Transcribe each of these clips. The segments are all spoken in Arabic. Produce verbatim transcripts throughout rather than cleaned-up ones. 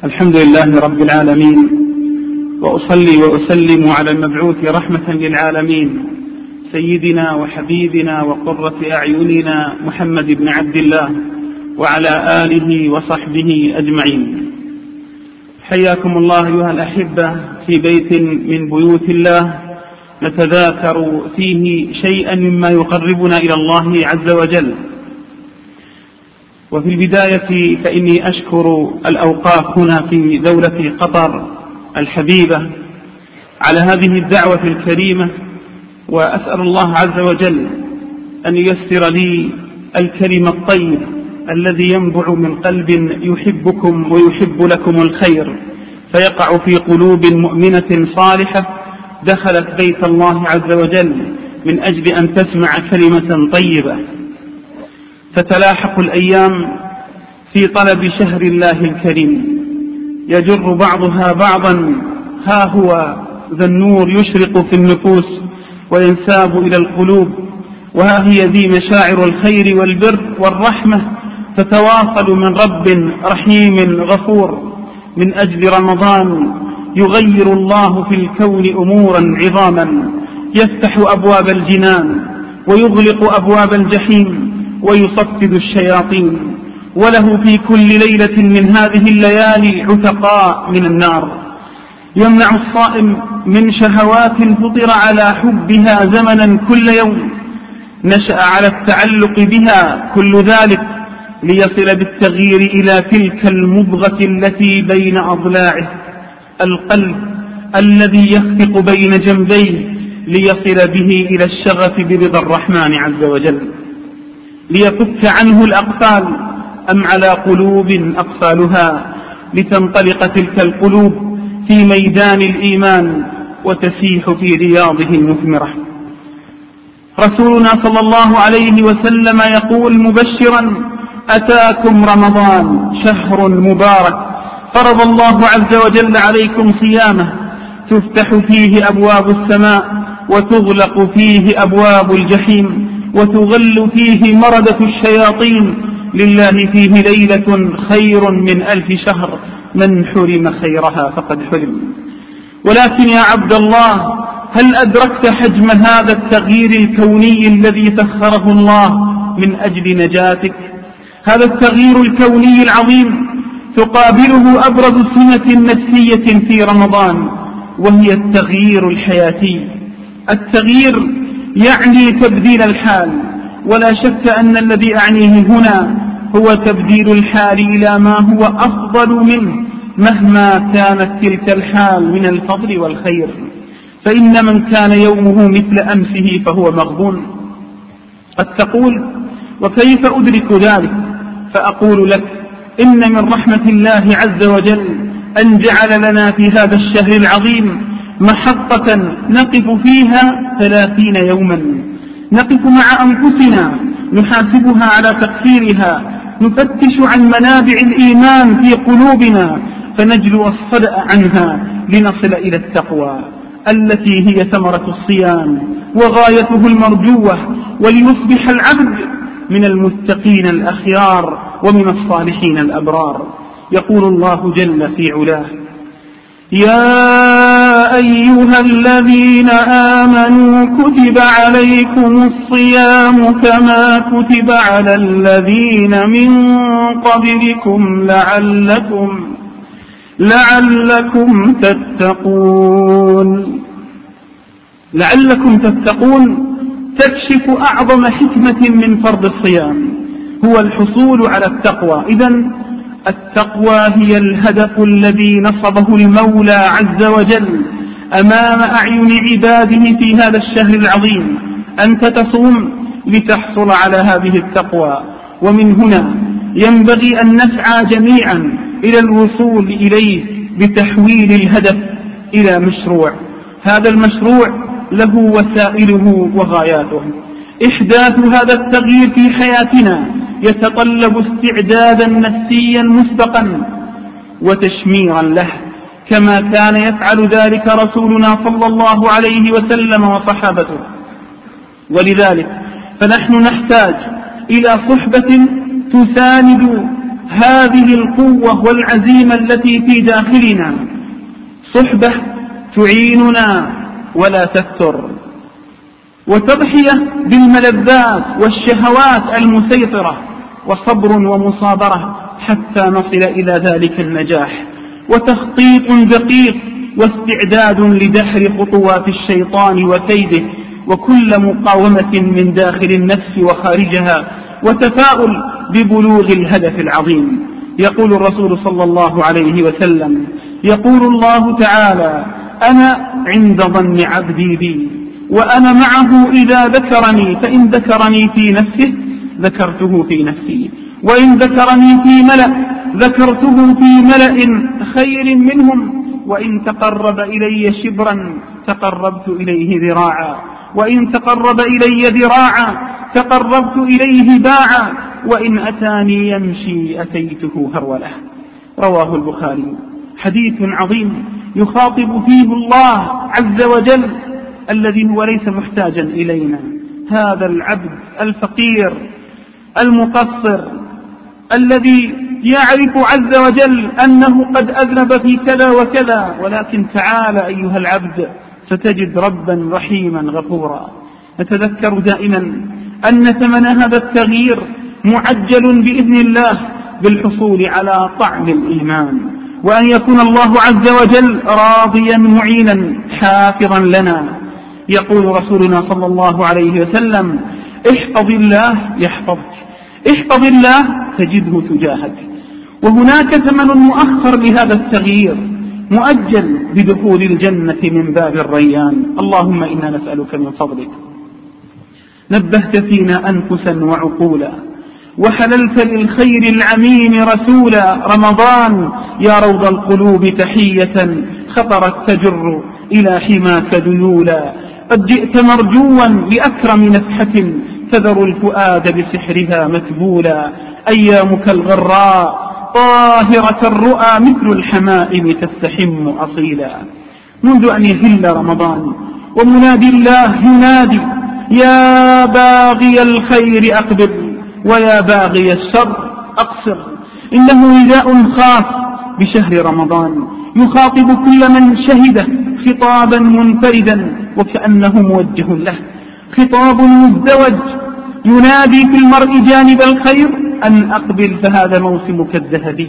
الحمد لله رب العالمين، وأصلي وأسلم على المبعوث رحمة للعالمين سيدنا وحبيبنا وقرة أعيننا محمد بن عبد الله وعلى آله وصحبه أجمعين. حياكم الله أيها الأحبة في بيت من بيوت الله نتذاكر فيه شيئا مما يقربنا إلى الله عز وجل. وفي البداية فإني أشكر الأوقاف هنا في دولة قطر الحبيبة على هذه الدعوة الكريمة، وأسأل الله عز وجل أن ييسر لي الكلم الطيب الذي ينبع من قلب يحبكم ويحب لكم الخير، فيقع في قلوب مؤمنة صالحة دخلت بيت الله عز وجل من أجل أن تسمع كلمة طيبة. تتلاحق الأيام في طلب شهر الله الكريم، يجر بعضها بعضا، ها هو ذا النور يشرق في النفوس وينساب إلى القلوب، وها هي ذي مشاعر الخير والبر والرحمة تتواصل من رب رحيم غفور من أجل رمضان. يغير الله في الكون أمورا عظاما، يفتح أبواب الجنان ويغلق أبواب الجحيم ويصفد الشياطين، وله في كل ليلة من هذه الليالي عتقاء من النار. يمنع الصائم من شهوات فطر على حبها زمنا كل يوم، نشأ على التعلق بها كل ذلك ليصل بالتغيير إلى تلك المضغة التي بين أضلاعه، القلب الذي يخفق بين جنبيه ليصل به إلى الشغف برضا الرحمن عز وجل، ليفك عنه الأقفال أم على قلوب أقفالها لتنطلق تلك القلوب في ميدان الإيمان وتسيح في رياضه المثمرة. رسولنا صلى الله عليه وسلم يقول مبشرا: أتاكم رمضان شهر مبارك فرض الله عز وجل عليكم صيامه، تفتح فيه أبواب السماء وتغلق فيه أبواب الجحيم وتغل فيه مردة الشياطين، لله فيه ليلة خير من ألف شهر، من حرم خيرها فقد حرم. ولكن يا عبد الله، هل أدركت حجم هذا التغيير الكوني الذي سخره الله من أجل نجاتك؟ هذا التغيير الكوني العظيم تقابله أبرز سمة نفسية في رمضان، وهي التغيير الحياتي. التغيير يعني تبديل الحال، ولا شك أن الذي أعنيه هنا هو تبديل الحال إلى ما هو أفضل منه مهما كانت تلك الحال من الفضل والخير. فإن من كان يومه مثل أمسه فهو مغبون. قد تقول: وكيف أدرك ذلك؟ فأقول لك: إن من رحمة الله عز وجل أن جعل لنا في هذا الشهر العظيم محطة نقف فيها ثلاثين يوما، نقف مع أنفسنا نحاسبها على تقصيرها، نفتش عن منابع الإيمان في قلوبنا فنجلو الصدأ عنها لنصل إلى التقوى التي هي ثمرة الصيام وغايته المرجوة، وليصبح العبد من المتقين الأخيار ومن الصالحين الأبرار. يقول الله جل في علاه: يا أيها الذين آمنوا كتب عليكم الصيام كما كتب على الذين من قبلكم لعلكم لعلكم تتقون. لعلكم تتقون تكشف أعظم حكمة من فرض الصيام، هو الحصول على التقوى. إذن التقوى هي الهدف الذي نصبه المولى عز وجل أمام أعين عباده في هذا الشهر العظيم، أنت تصوم لتحصل على هذه التقوى. ومن هنا ينبغي أن نسعى جميعا إلى الوصول إليه بتحويل الهدف إلى مشروع. هذا المشروع له وسائله وغاياته. إحداث هذا التغيير في حياتنا يتطلب استعدادا نفسيا مسبقا وتشميرا له، كما كان يفعل ذلك رسولنا صلى الله عليه وسلم وصحابته. ولذلك فنحن نحتاج إلى صحبة تساند هذه القوة والعزيمة التي في داخلنا، صحبة تعيننا ولا تفتر، وتضحية بالملذات والشهوات المسيطرة، وصبر ومصابرة حتى نصل إلى ذلك النجاح، وتخطيط دقيق واستعداد لدحر خطوات الشيطان وكيده، وكل مقاومة من داخل النفس وخارجها، وتفاؤل ببلوغ الهدف العظيم. يقول الرسول صلى الله عليه وسلم: يقول الله تعالى: أنا عند ظن عبدي بي وأنا معه إذا ذكرني، فإن ذكرني في نفسه ذكرته في نفسي، وإن ذكرني في ملأ ذكرته في ملأ خير منهم، وإن تقرب إلي شبرا تقربت إليه ذراعا، وإن تقرب إلي ذراعا تقربت إليه باعا، وإن أتاني يمشي أتيته هرولة. رواه البخاري. حديث عظيم يخاطب فيه الله عز وجل الذي هو ليس محتاجا إلينا، هذا العبد الفقير المقصر الذي يعرف عز وجل أنه قد أذنب في كذا وكذا، ولكن تعال أيها العبد ستجد ربا رحيما غفورا. نتذكر دائما أن ثمن هذا التغيير معجل بإذن الله بالحصول على طعم الإيمان، وأن يكون الله عز وجل راضيا معينا حافظا لنا. يقول رسولنا صلى الله عليه وسلم: احفظ الله يحفظك، احفظ الله تجده تجاهك. وهناك ثمن مؤخر لهذا التغيير مؤجل بدخول الجنة من باب الريان. اللهم إنا نسألك من فضلك. نبهت فينا أنفسا وعقولا، وحللت للخير العميم رسولا. رمضان يا روض القلوب تحية خطرت تجر إلى حماك ذيولا. قد جئت مرجوا لأكرم نفحة تذر الفؤاد بسحرها متبولا. أيامك الغراء طاهرة الرؤى مثل الحمائم تستحم أصيلا. منذ أن يهل رمضان ومنادي الله ينادي: يا باغي الخير أقبل ويا باغي الشر أقصر. إنه نداء خاص بشهر رمضان يخاطب كل من شهده خطابا منفردا وكأنه موجه له، خطاب مزدوج ينادي في المرء جانب الخير أن أقبل فهذا موسمك الذهبي.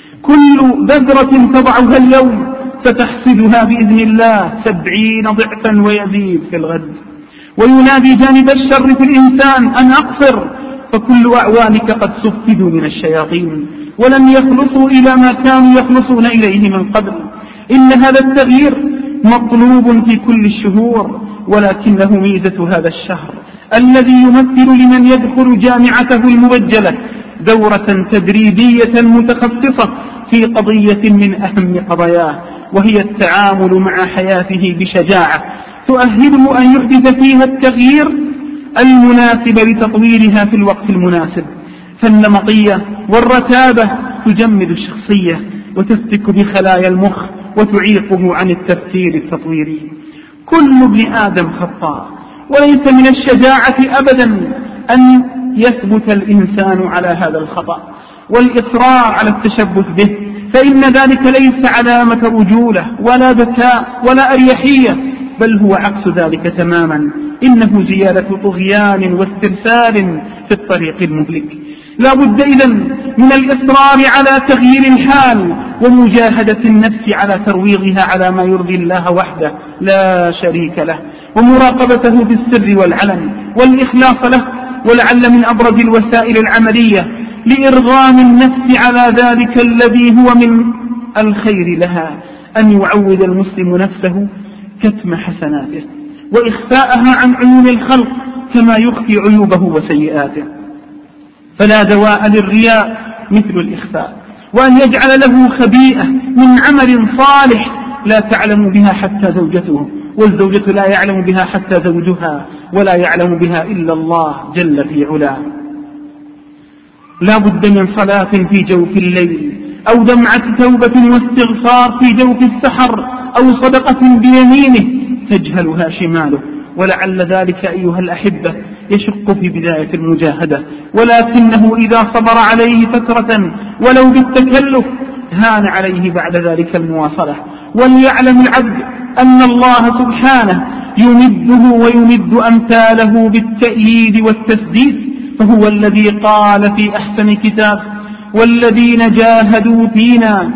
كل بذرة تضعها اليوم ستحصدها بإذن الله سبعين ضعفا ويزيد في الغد. وينادي جانب الشر في الإنسان أن أقصر، فكل أعوانك قد صفدوا من الشياطين ولم يخلصوا إلى ما كانوا يخلصون إليه من قبل. إن هذا التغيير مطلوب في كل الشهور، ولكنه ميزة هذا الشهر الذي يمثل لمن يدخل جامعته المبجلة دورة تدريبية متخصصة في قضية من أهم قضاياه، وهي التعامل مع حياته بشجاعة تؤهله أن يحدث فيها التغيير المناسب لتطويرها في الوقت المناسب. فالنمطية والرتابة تجمد الشخصية وتفتك بخلايا المخ وتعيقه عن التفكير التطويري. كل ابن آدم خطاء، وليس من الشجاعة أبدا أن يثبت الإنسان على هذا الخطأ والإصرار على التشبث به، فإن ذلك ليس علامة رجولة ولا ذكاء ولا أريحية، بل هو عكس ذلك تماما. إنه زيادة طغيان واسترسال في الطريق المهلك. لا بد إذن من الإصرار على تغيير الحال ومجاهدة النفس على ترويضها على ما يرضي الله وحده لا شريك له، ومراقبته في السر والعلن والإخلاص له. ولعل من أبرز الوسائل العملية لإرغام النفس على ذلك الذي هو من الخير لها أن يعود المسلم نفسه كتم حسناته وإخفاءها عن عيون الخلق كما يخفي عيوبه وسيئاته. فلا دواء للرياء مثل الإخفاء، وأن يجعل له خبيئة من عمل صالح لا تعلم بها حتى زوجته، والزوجة لا يعلم بها حتى زوجها، ولا يعلم بها إلا الله جل في علاه. لا بد من صلاة في جوف الليل، أو دمعة توبة واستغفار في جوف السحر، أو صدقة بيمينه تجهلها شماله. ولعل ذلك أيها الأحبة يشق في بداية المجاهدة، ولكنه إذا صبر عليه فترة ولو بالتكلف هان عليه بعد ذلك المواصلة. وليعلم العبد أن الله سبحانه يمده ويمد أمثاله بالتأييد والتسديد، فهو الذي قال في أحسن كتاب: والذين جاهدوا فينا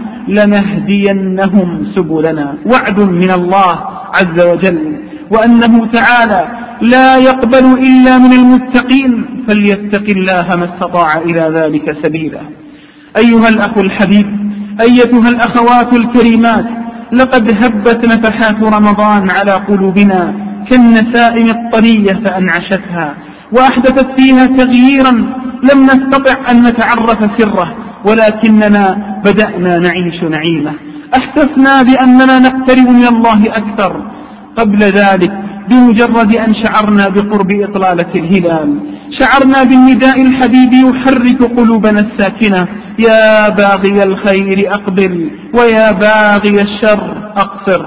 لنهدينهم سبلنا. وعد من الله عز وجل، وأنه تعالى لا يقبل إلا من المتقين، فليتق الله ما استطاع إلى ذلك سبيلا. أيها الأخ الحبيب، أيتها الأخوات الكريمات، لقد هبت نفحات رمضان على قلوبنا كالنسائم الطرية فأنعشتها، وأحدثت فيها تغييرا لم نستطع أن نتعرف سره، ولكننا بدأنا نعيش نعيمة. أحسسنا بأننا نقترب من الله أكثر. قبل ذلك بمجرد أن شعرنا بقرب إطلالة الهلال شعرنا بالنداء الحبيب يحرك قلوبنا الساكنة: يا باغي الخير أقبل ويا باغي الشر أقصر.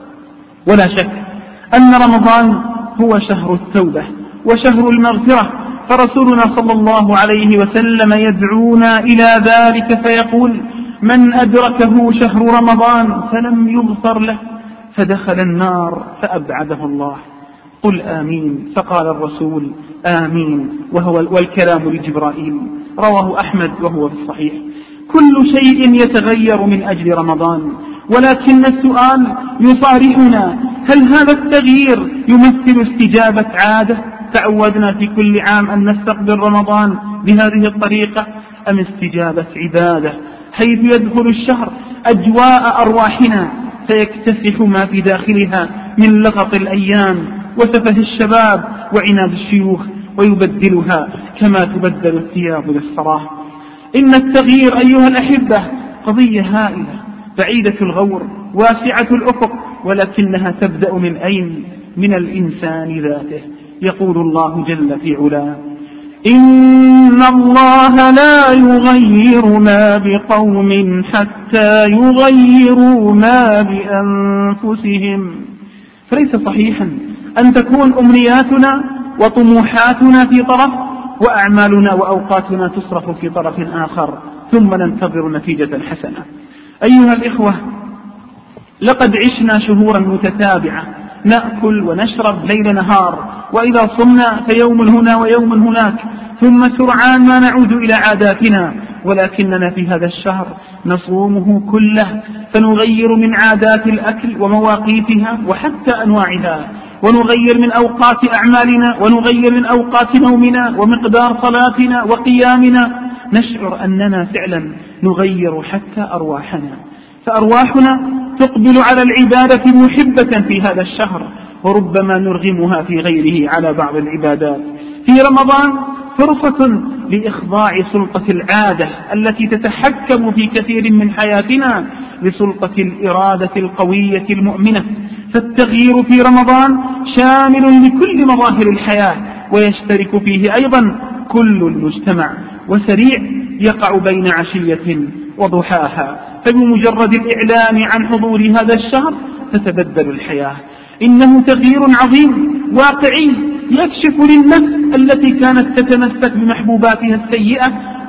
ولا شك أن رمضان هو شهر التوبة وشهر المغفرة، فرسولنا صلى الله عليه وسلم يدعونا إلى ذلك فيقول: من أدركه شهر رمضان فلم يغفر له فدخل النار فأبعده الله. قل آمين. فقال الرسول: آمين، وهو والكلام لجبرائيل. رواه أحمد وهو في الصحيح. كل شيء يتغير من أجل رمضان، ولكن السؤال يصارحنا: هل هذا التغيير يمثل استجابة عادة تعودنا في كل عام أن نستقبل رمضان بهذه الطريقة، أم استجابة عبادة حيث يدخل الشهر أجواء أرواحنا فيكتسح ما في داخلها من لغط الأيام وسفه الشباب وعناد الشيوخ ويبدلها كما تبدل الثياب للصلاة؟ إن التغيير أيها الأحبة قضية هائلة بعيدة الغور واسعة الأفق، ولكنها تبدأ من أين؟ من الإنسان ذاته. يقول الله جل في علاه: إن الله لا يغير ما بقوم حتى يغيروا ما بأنفسهم. فليس صحيحا أن تكون أمنياتنا وطموحاتنا في طرف وأعمالنا وأوقاتنا تصرف في طرف آخر ثم ننتظر نتيجة حسنة. أيها الإخوة، لقد عشنا شهورا متتابعة نأكل ونشرب ليل نهار، وإذا صمنا فيوم هنا ويوم هناك، ثم سرعان ما نعود إلى عاداتنا، ولكننا في هذا الشهر نصومه كله، فنغير من عادات الأكل ومواقيتها وحتى أنواعها، ونغير من أوقات أعمالنا، ونغير من أوقات نومنا ومقدار صلاتنا وقيامنا. نشعر أننا فعلا نغير حتى أرواحنا، فأرواحنا تقبل على العبادة محبة في هذا الشهر، وربما نرغمها في غيره على بعض العبادات. في رمضان فرصة لإخضاع سلطة العادة التي تتحكم في كثير من حياتنا لسلطة الإرادة القوية المؤمنة. فالتغيير في رمضان شامل لكل مظاهر الحياة، ويشترك فيه أيضا كل المجتمع، وسريع يقع بين عشية وضحاها، فبمجرد الإعلان عن حضور هذا الشهر تتبدل الحياة. إنه تغيير عظيم واقعي يكشف للنفس التي كانت تتمسك بمحبوباتها السيئة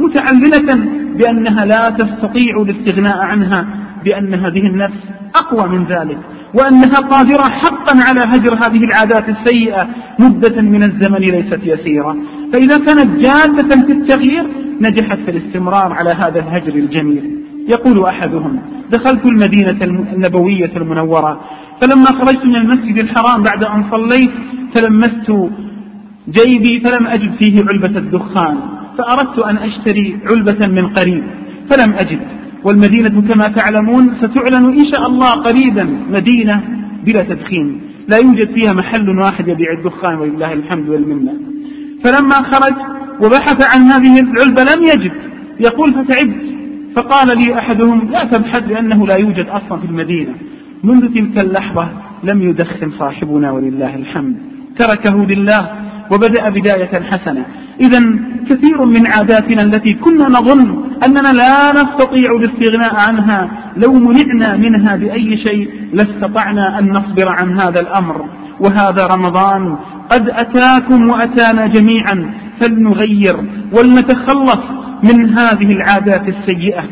متعللة بأنها لا تستطيع الاستغناء عنها، بأن هذه النفس أقوى من ذلك، وأنها قادرة حقا على هجر هذه العادات السيئة مدة من الزمن ليست يسيرة. فإذا كانت جادة في التغيير نجحت في الاستمرار على هذا الهجر الجميل. يقول أحدهم: دخلت المدينة النبوية المنورة، فلما خرجت من المسجد الحرام بعد أن صليت تلمست جيبي فلم أجد فيه علبة الدخان، فأردت أن أشتري علبة من قريب فلم أجد. والمدينة كما تعلمون ستعلن إن شاء الله قريبا مدينة بلا تدخين، لا يوجد فيها محل واحد يبيع الدخان ولله الحمد والمنة. فلما خرج وبحث عن هذه العلبة لم يجد. يقول: فتعبت، فقال لي أحدهم: لا تبحث لأنه لا يوجد أصلا في المدينة. منذ تلك اللحظة لم يدخن صاحبنا ولله الحمد، تركه لله وبدأ بداية حسنة. إذن كثير من عاداتنا التي كنا نظن أننا لا نستطيع الاستغناء عنها لو منعنا منها بأي شيء لاستطعنا أن نصبر عن هذا الأمر. وهذا رمضان قد أتاكم وأتانا جميعا فلنغير ولنتخلص من هذه العادات السيئة.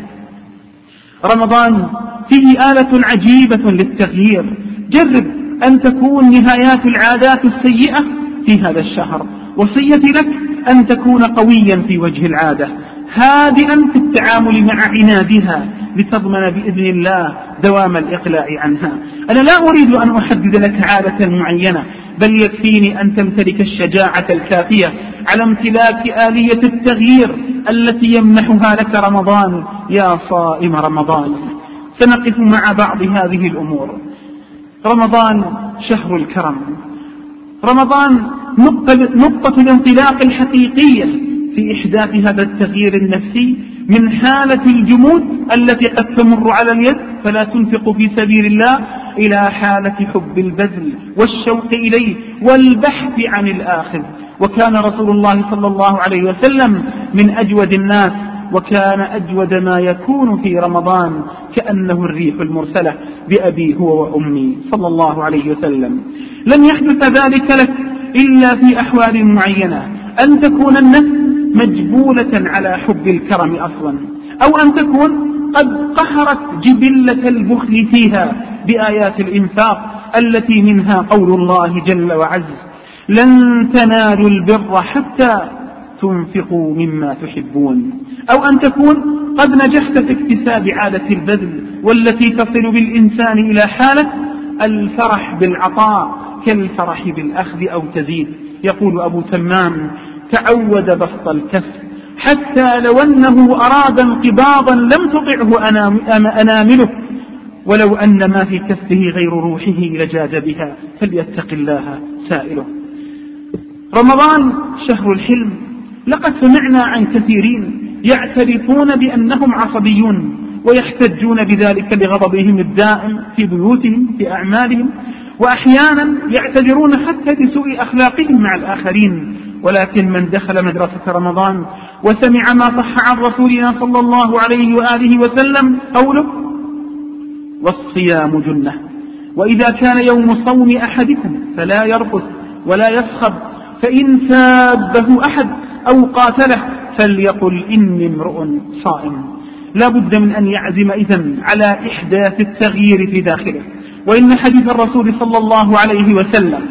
رمضان فيه آلة عجيبة للتغيير. جرب أن تكون نهايات العادات السيئة في هذا الشهر. وصيتي لك أن تكون قويا في وجه العادة، هادئا في التعامل مع عنادها، لتضمن بإذن الله دوام الإقلاع عنها. أنا لا أريد أن أحدد لك عادة معينة، بل يكفيني أن تمتلك الشجاعة الكافية على امتلاك آلية التغيير التي يمنحها لك رمضان يا صائم رمضان. سنقف مع بعض هذه الأمور. رمضان شهر الكرم. رمضان نقطة الانطلاق الحقيقية في إحداث هذا التغيير النفسي من حالة الجمود التي قد تمر على اليد فلا تنفق في سبيل الله، إلى حالة حب البذل والشوق إليه والبحث عن الآخذ. وكان رسول الله صلى الله عليه وسلم من أجود الناس، وكان أجود ما يكون في رمضان كأنه الريح المرسلة بأبي هو وأمي صلى الله عليه وسلم. لن يحدث ذلك لك إلا في أحوال معينة، أن تكون النفس مجبولة على حب الكرم أصلا، أو أن تكون قد قهرت جبلة البخل فيها بآيات الإنفاق التي منها قول الله جل وعز: لن تنالوا البر حتى تنفقوا مما تحبون. أو أن تكون قد نجحت في اكتساب عادة البذل والتي تصل بالإنسان إلى حالة الفرح بالعطاء كالفرح بالأخذ أو تزيد. يقول أبو تمام: تعود بسط الكف حتى لو أنه أراد انقباضا لم تطعه أنامله، ولو أن ما في كفه غير روحه لجاد بها، فليتق الله سائله. رمضان شهر الحلم. لقد سمعنا عن كثيرين يعترفون بأنهم عصبيون ويحتجون بذلك لغضبهم الدائم في بيوتهم في أعمالهم، وأحيانا يعتذرون حتى لسوء أخلاقهم مع الآخرين. ولكن من دخل مدرسة رمضان وسمع ما صح عن رسولنا صلى الله عليه وآله وسلم قوله: والصيام جنة، وإذا كان يوم صوم أحدكم فلا يرقص ولا يسخب، فإن سابه أحد أو قاتله فليقل إني امرؤ صائم. لا بد من أن يعزم إذن على إحداث التغيير في داخله. وإن حديث الرسول صلى الله عليه وسلم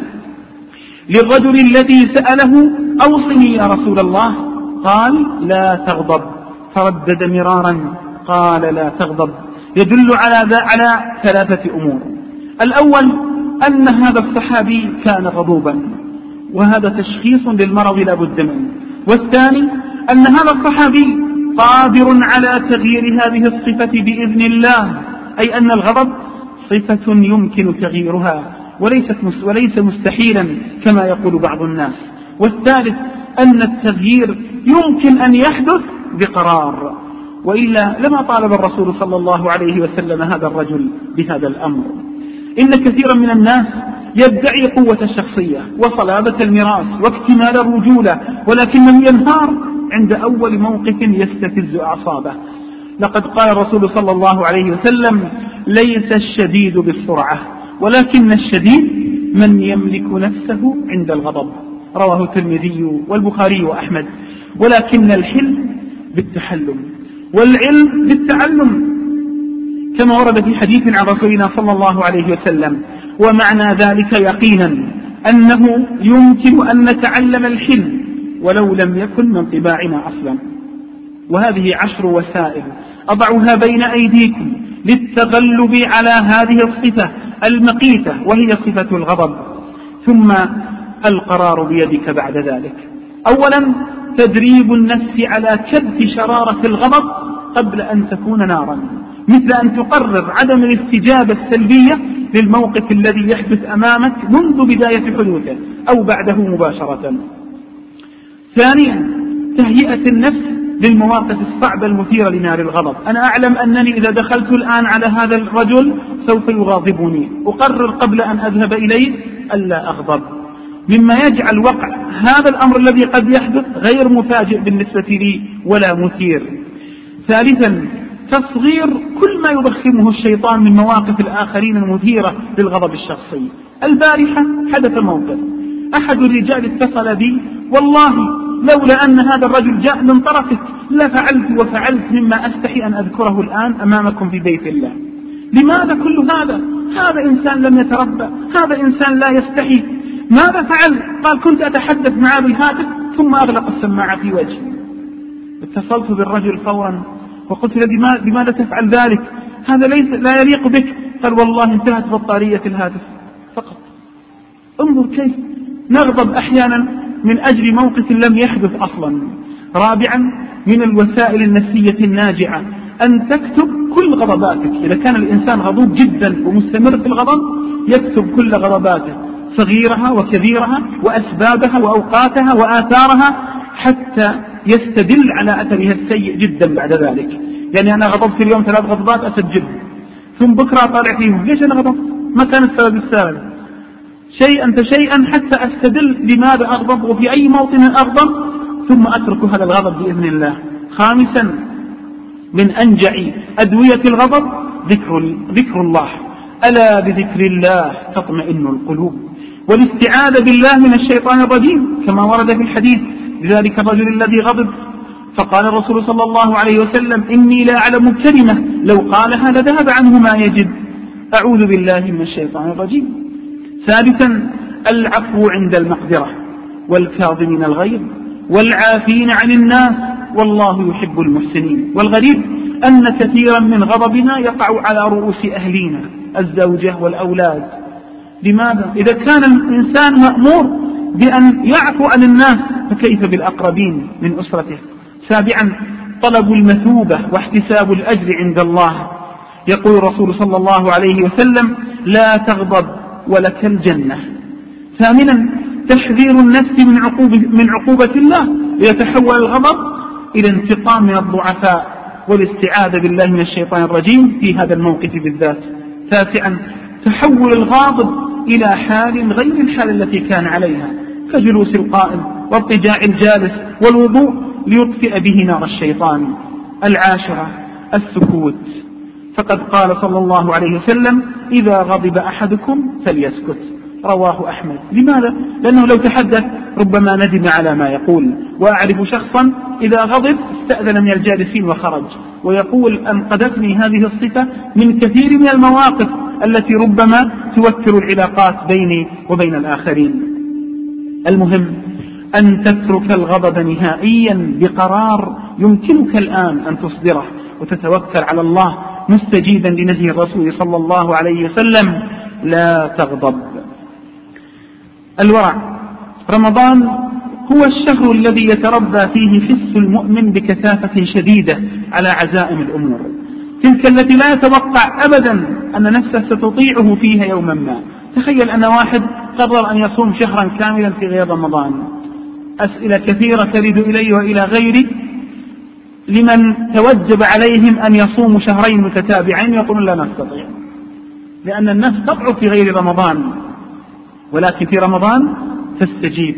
للرجل الذي سأله: أوصني يا رسول الله، قال: لا تغضب، فردد مرارا قال: لا تغضب، يدل على على ثلاثة أمور. الأول أن هذا الصحابي كان غضوبا، وهذا تشخيص للمرض لا بد منه. والثاني أن هذا الصحابي قادر على تغيير هذه الصفة بإذن الله، أي أن الغضب صفة يمكن تغييرها وليست وليس مستحيلا كما يقول بعض الناس. والثالث أن التغيير يمكن أن يحدث بقرار، وإلا لما طالب الرسول صلى الله عليه وسلم هذا الرجل بهذا الأمر. إن كثيرا من الناس يدعي قوة الشخصية وصلابة المراس واكتمال الرجولة، ولكنه ينهار عند أول موقف يستفز أعصابه. لقد قال الرسول صلى الله عليه وسلم: ليس الشديد بالسرعة، ولكن الشديد من يملك نفسه عند الغضب. رواه الترمذي والبخاري وأحمد. ولكن الحلم بالتحلم والعلم بالتعلم، كما ورد في حديث عن رسولنا صلى الله عليه وسلم. ومعنى ذلك يقينا أنه يمكن أن نتعلم الحلم ولو لم يكن من طباعنا أصلا. وهذه عشر وسائل أضعها بين أيديكم للتغلب على هذه الصفة المقيتة، وهي صفة الغضب. ثم القرار بيدك بعد ذلك. أولا تدريب النفس على كبت شرارة الغضب قبل أن تكون نارا، مثل أن تقرر عدم الاستجابة السلبية للموقف الذي يحدث أمامك منذ بداية حدوثه أو بعده مباشرة. ثانيا تهيئة النفس للمواقف الصعبة المثيرة لنار الغضب. أنا أعلم أنني إذا دخلت الآن على هذا الرجل سوف يغاضبني، أقرر قبل أن أذهب إليه ألا أغضب، مما يجعل وقع هذا الأمر الذي قد يحدث غير مفاجئ بالنسبة لي ولا مثير. ثالثا تصغير كل ما يضخمه الشيطان من مواقف الآخرين المثيرة للغضب الشخصي. البارحة حدث موقف أحد الرجال اتصل بي والله لولا أن هذا الرجل جاء من طرفك لفعلت وفعلت مما أستحي أن أذكره الآن أمامكم في بيت الله. لماذا كل هذا؟ هذا إنسان لم يتربى، هذا إنسان لا يستحي. ماذا فعل؟ قال كنت أتحدث معه بالهاتف ثم أغلق السماعة في وجهي. اتصلت بالرجل فورا وقلت له لماذا تفعل ذلك؟ هذا ليس لا يليق بك. قال والله انتهت بطارية الهاتف فقط. انظر كيف نغضب أحيانا من أجل موقف لم يحدث أصلا. رابعا من الوسائل النفسية الناجعة أن تكتب كل غضباتك. إذا كان الإنسان غضوب جدا ومستمر في الغضب يكتب كل غضباته صغيرها وكبيرها وأسبابها وأوقاتها وآثارها حتى يستدل على أثرها السيء جدا بعد ذلك. يعني أنا غضبت اليوم ثلاث غضبات أسجل، ثم بكرة أطالع فيهم ليش أنا غضبت؟ ما كان السبب السابق شيئا فشيئا حتى أستدل لماذا أغضب وفي أي موطن أغضب ثم أترك هذا الغضب بإذن الله. خامسا من أنجع أدوية الغضب ذكر, ذكر الله. ألا بذكر الله تطمئن القلوب. والاستعاذة بالله من الشيطان الرجيم كما ورد في الحديث لذلك الرجل الذي غضب فقال الرسول صلى الله عليه وسلم إني لا أعلم كلمة لو قالها لذهب عنه ما يجد. أعوذ بالله من الشيطان الرجيم. ثالثا العفو عند المقدرة والكاظمين الغيظ والعافين عن الناس والله يحب المحسنين. والغريب أن كثيرا من غضبنا يقع على رؤوس أهلينا الزوجة والأولاد. لماذا؟ إذا كان الإنسان مأمور بأن يعفو عن الناس فكيف بالأقربين من أسرته. سابعا طلب المثوبة واحتساب الأجر عند الله. يقول الرسول صلى الله عليه وسلم لا تغضب ولك الجنة. ثامنا تحذير النفس من عقوبة, من عقوبة الله ليتحول الغضب إلى انتقام من الضعفاء والاستعاذة بالله من الشيطان الرجيم في هذا الموقف بالذات. تاسعا تحول الغاضب إلى حال غير الحال التي كان عليها كجلوس القائم واضطجاع الجالس والوضوء ليطفئ به نار الشيطان. العاشرة السكوت. فقد قال صلى الله عليه وسلم إذا غضب أحدكم فليسكت. رواه أحمد. لماذا؟ لأنه لو تحدث ربما ندم على ما يقول. وأعرف شخصا إذا غضب استأذن من الجالسين وخرج ويقول أنقذتني هذه الصفة من كثير من المواقف التي ربما توتر العلاقات بيني وبين الآخرين. المهم أن تترك الغضب نهائيا بقرار يمكنك الآن أن تصدره وتتوكل على الله مستجيبا لنهي الرسول صلى الله عليه وسلم لا تغضب. الورع. رمضان هو الشهر الذي يتربى فيه حس المؤمن بكثافة شديدة على عزائم الأمور تلك التي لا يتوقع أبدا أن نفسه ستطيعه فيها يوما ما. تخيل أن واحد قرر أن يصوم شهرا كاملا في غير رمضان. أسئلة كثيرة ترد إلي وإلى غيري لمن توجب عليهم أن يصوموا شهرين متتابعين يقولون لا نستطيع لأن النفس تضعف في غير رمضان ولكن في رمضان تستجيب.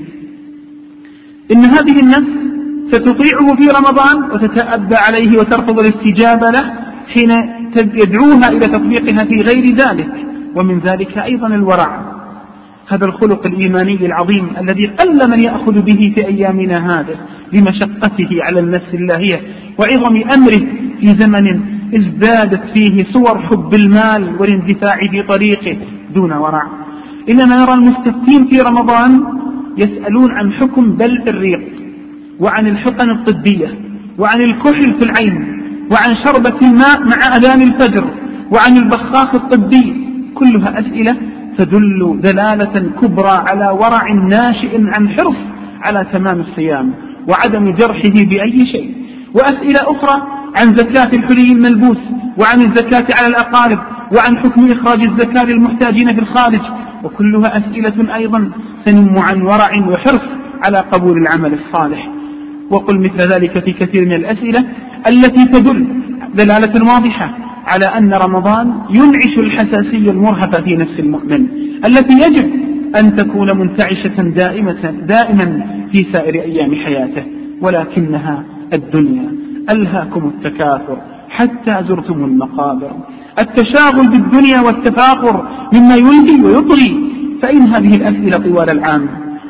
إن هذه النفس ستطيعه في رمضان وتتأبى عليه وترفض الاستجابة له حين يدعوها إلى تطبيقها في غير ذلك. ومن ذلك أيضا الورع. هذا الخلق الإيماني العظيم الذي قل من يأخذ به في أيامنا هذا لمشقته على النفس اللاهية وعظم أمره في زمن ازدادت فيه صور حب المال والاندفاع في طريقه دون ورع. إننا نرى المستفتين في رمضان يسألون عن حكم بلع الريق وعن الحقن الطبية وعن الكحل في العين وعن شربة الماء مع أذان الفجر وعن البخاخ الطبي. كلها أسئلة تدل دلالة كبرى على ورع ناشئ عن حرص على تمام الصيام وعدم جرحه بأي شيء. وأسئلة أخرى عن زكاة الحلي الملبوس وعن الزكاة على الأقارب وعن حكم إخراج الزكاة للمحتاجين في الخارج. وكلها أسئلة أيضا تنم عن ورع وحرص على قبول العمل الصالح. وقل مثل ذلك في كثير من الأسئلة التي تدل دلالة واضحة على أن رمضان ينعش الحساسية المرهفة في نفس المؤمن التي يجب أن تكون منتعشة دائمة دائما في سائر أيام حياته. ولكنها الدنيا ألهاكم التكاثر حتى زرتم المقابر. التشاغل بالدنيا والتفاخر مما يلهي ويطغي. فإن هذه الأسئلة طوال العام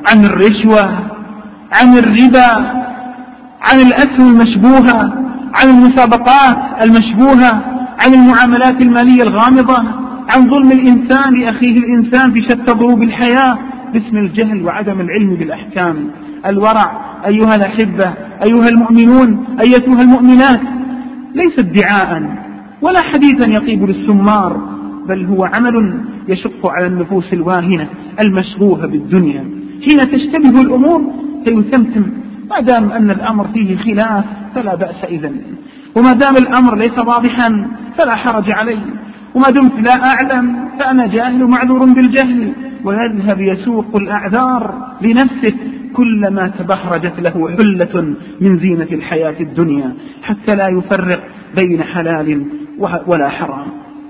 عن الرشوة، عن الربا، عن الأسهم المشبوهة، عن المسابقات المشبوهة، عن المعاملات المالية الغامضة، عن ظلم الإنسان لأخيه الإنسان في شتى ضروب الحياة باسم الجهل وعدم العلم بالأحكام. الورع أيها الأحبة، أيها المؤمنون، أيتها المؤمنات، ليس ادعاء ولا حديثا يطيب للسمار، بل هو عمل يشق على النفوس الواهنة المشغوفة بالدنيا. حين تشتبه الأمور فيتمتم، ما دام أن الأمر فيه خلاف فلا بأس إذن، وما دام الأمر ليس واضحا فلا حرج علي، وما دمت لا أعلم فأنا جاهل معذور بالجهل. ويذهب يسوق الأعذار لنفسه كلما تبهرجت له حلة من زينة الحياة الدنيا، حتى لا يفرق بين حلال ولا حرام.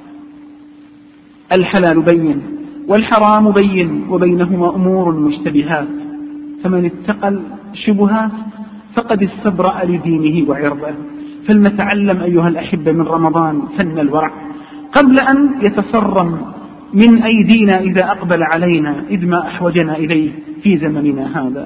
الحلال بين والحرام بين، وبينهما أمور مشتبهات، فمن اتقى الشبهات فقد استبرأ لدينه وعرضه. فلنتعلم أيها الأحبة من رمضان فن الورع قبل أن يتصرم من أيدينا إذا أقبل علينا، إذ ما أحوجنا إليه في زمننا هذا.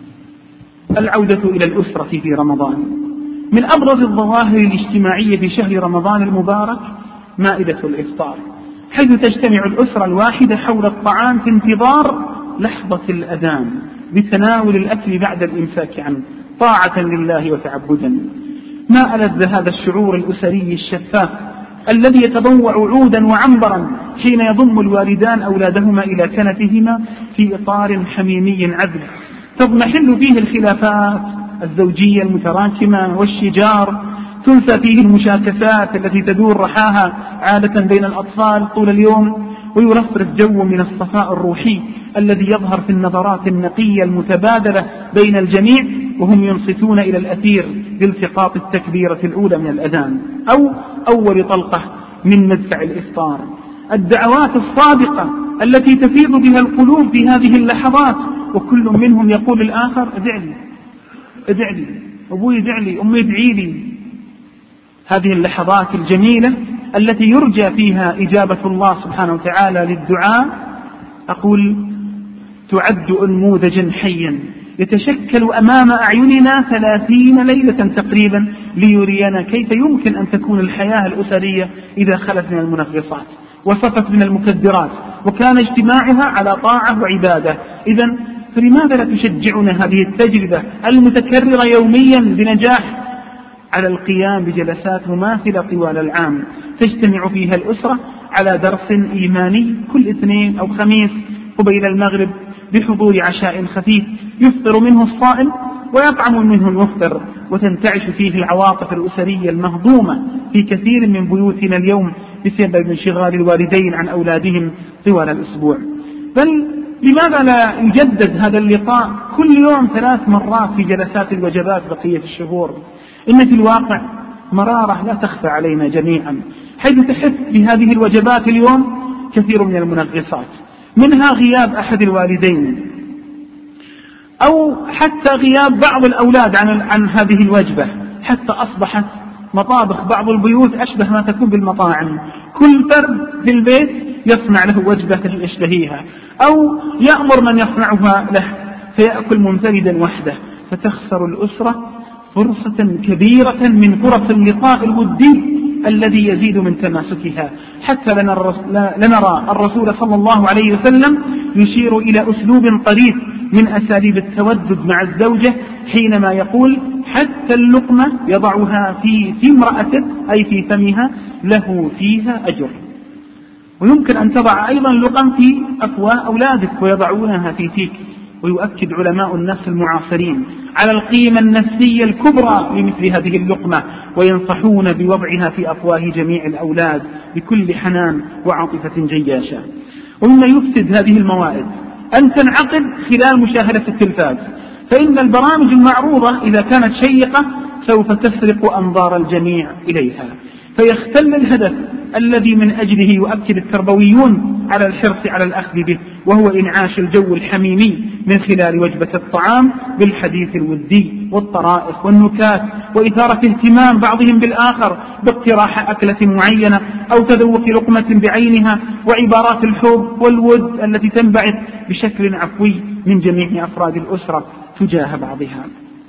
العودة إلى الأسرة في رمضان. من أبرز الظواهر الاجتماعية في شهر رمضان المبارك مائدة الإفطار، حيث تجتمع الأسرة الواحدة حول الطعام في انتظار لحظة الأذان بتناول الأكل بعد الإمساك عنه طاعة لله وتعبدا. ما ألذ هذا الشعور الأسري الشفاف الذي يتضوع عودا وعنبرا حين يضم الوالدان أولادهما إلى كنفهما في إطار حميمي عذب، تضمحل فيه الخلافات الزوجية المتراكمة والشجار، تنسى فيه المشاكسات التي تدور رحاها عادة بين الأطفال طول اليوم، ويرفرف جو من الصفاء الروحي الذي يظهر في النظرات النقية المتبادلة بين الجميع وهم ينصتون إلى الأثير لالتقاط التكبيرة الأولى من الأذان أو أول طلقة من مدفع الإفطار. الدعوات الصادقة التي تفيض بها القلوب في هذه اللحظات، وكل منهم يقول للآخر ادع لي ادع لي، أبوي ادع لي، أمي ادعي لي. هذه اللحظات الجميلة التي يرجى فيها إجابة الله سبحانه وتعالى للدعاء، أقول تعد أنموذجا حيا يتشكل أمام أعيننا ثلاثين ليلة تقريبا ليرينا كيف يمكن أن تكون الحياة الأسرية إذا خلت من المنغصات وصفت من المكدرات وكان اجتماعها على طاعة وعبادة. إذن فلماذا لا تشجعنا هذه التجربة المتكررة يوميا بنجاح على القيام بجلسات مماثلة طوال العام تجتمع فيها الأسرة على درس إيماني كل اثنين أو خميس قبيل المغرب بحضور عشاء خفيف يفطر منه الصائم ويطعم منه المفطر، وتنتعش فيه العواطف الأسرية المهضومة في كثير من بيوتنا اليوم بسبب انشغال الوالدين عن أولادهم طوال الأسبوع. بل لماذا لا يجدد هذا اللقاء كل يوم ثلاث مرات في جلسات الوجبات بقية الشهور؟ إن في الواقع مرارة لا تخفى علينا جميعا، حيث تحس بهذه الوجبات اليوم كثير من المنغصات، منها غياب أحد الوالدين أو حتى غياب بعض الأولاد عن, عن هذه الوجبة، حتى أصبحت مطابخ بعض البيوت أشبه ما تكون بالمطاعم، كل فرد في البيت يصنع له وجبة يشتهيها أو يأمر من يصنعها له فيأكل منفردا وحده، فتخسر الأسرة فرصة كبيرة من فرص اللقاء الودي الذي يزيد من تماسكها. حتى لنرى الرسول صلى الله عليه وسلم يشير إلى أسلوب طريف من أساليب التودد مع الزوجة حينما يقول حتى اللقمة يضعها في في امرأته أي في فمها له فيها أجر. ويمكن أن تضع أيضا لقم في أفواه أولادك ويضعونها في فيك. ويؤكد علماء النفس المعاصرين على القيمة النفسية الكبرى لمثل هذه اللقمة، وينصحون بوضعها في أفواه جميع الأولاد بكل حنان وعاطفة جياشة. ومما يفسد هذه الموائد أن تنعقد خلال مشاهدة التلفاز، فإن البرامج المعروضة إذا كانت شيقة سوف تسرق أنظار الجميع إليها، فيختل الهدف الذي من أجله يؤكد التربويون على الحرص على الأخذ به، وهو إنعاش الجو الحميمي من خلال وجبة الطعام بالحديث الودي والطرائف والنكات وإثارة اهتمام بعضهم بالآخر باقتراح أكلة معينة أو تذوق لقمة بعينها وعبارات الحب والود التي تنبعث بشكل عفوي من جميع أفراد الأسرة تجاه بعضها.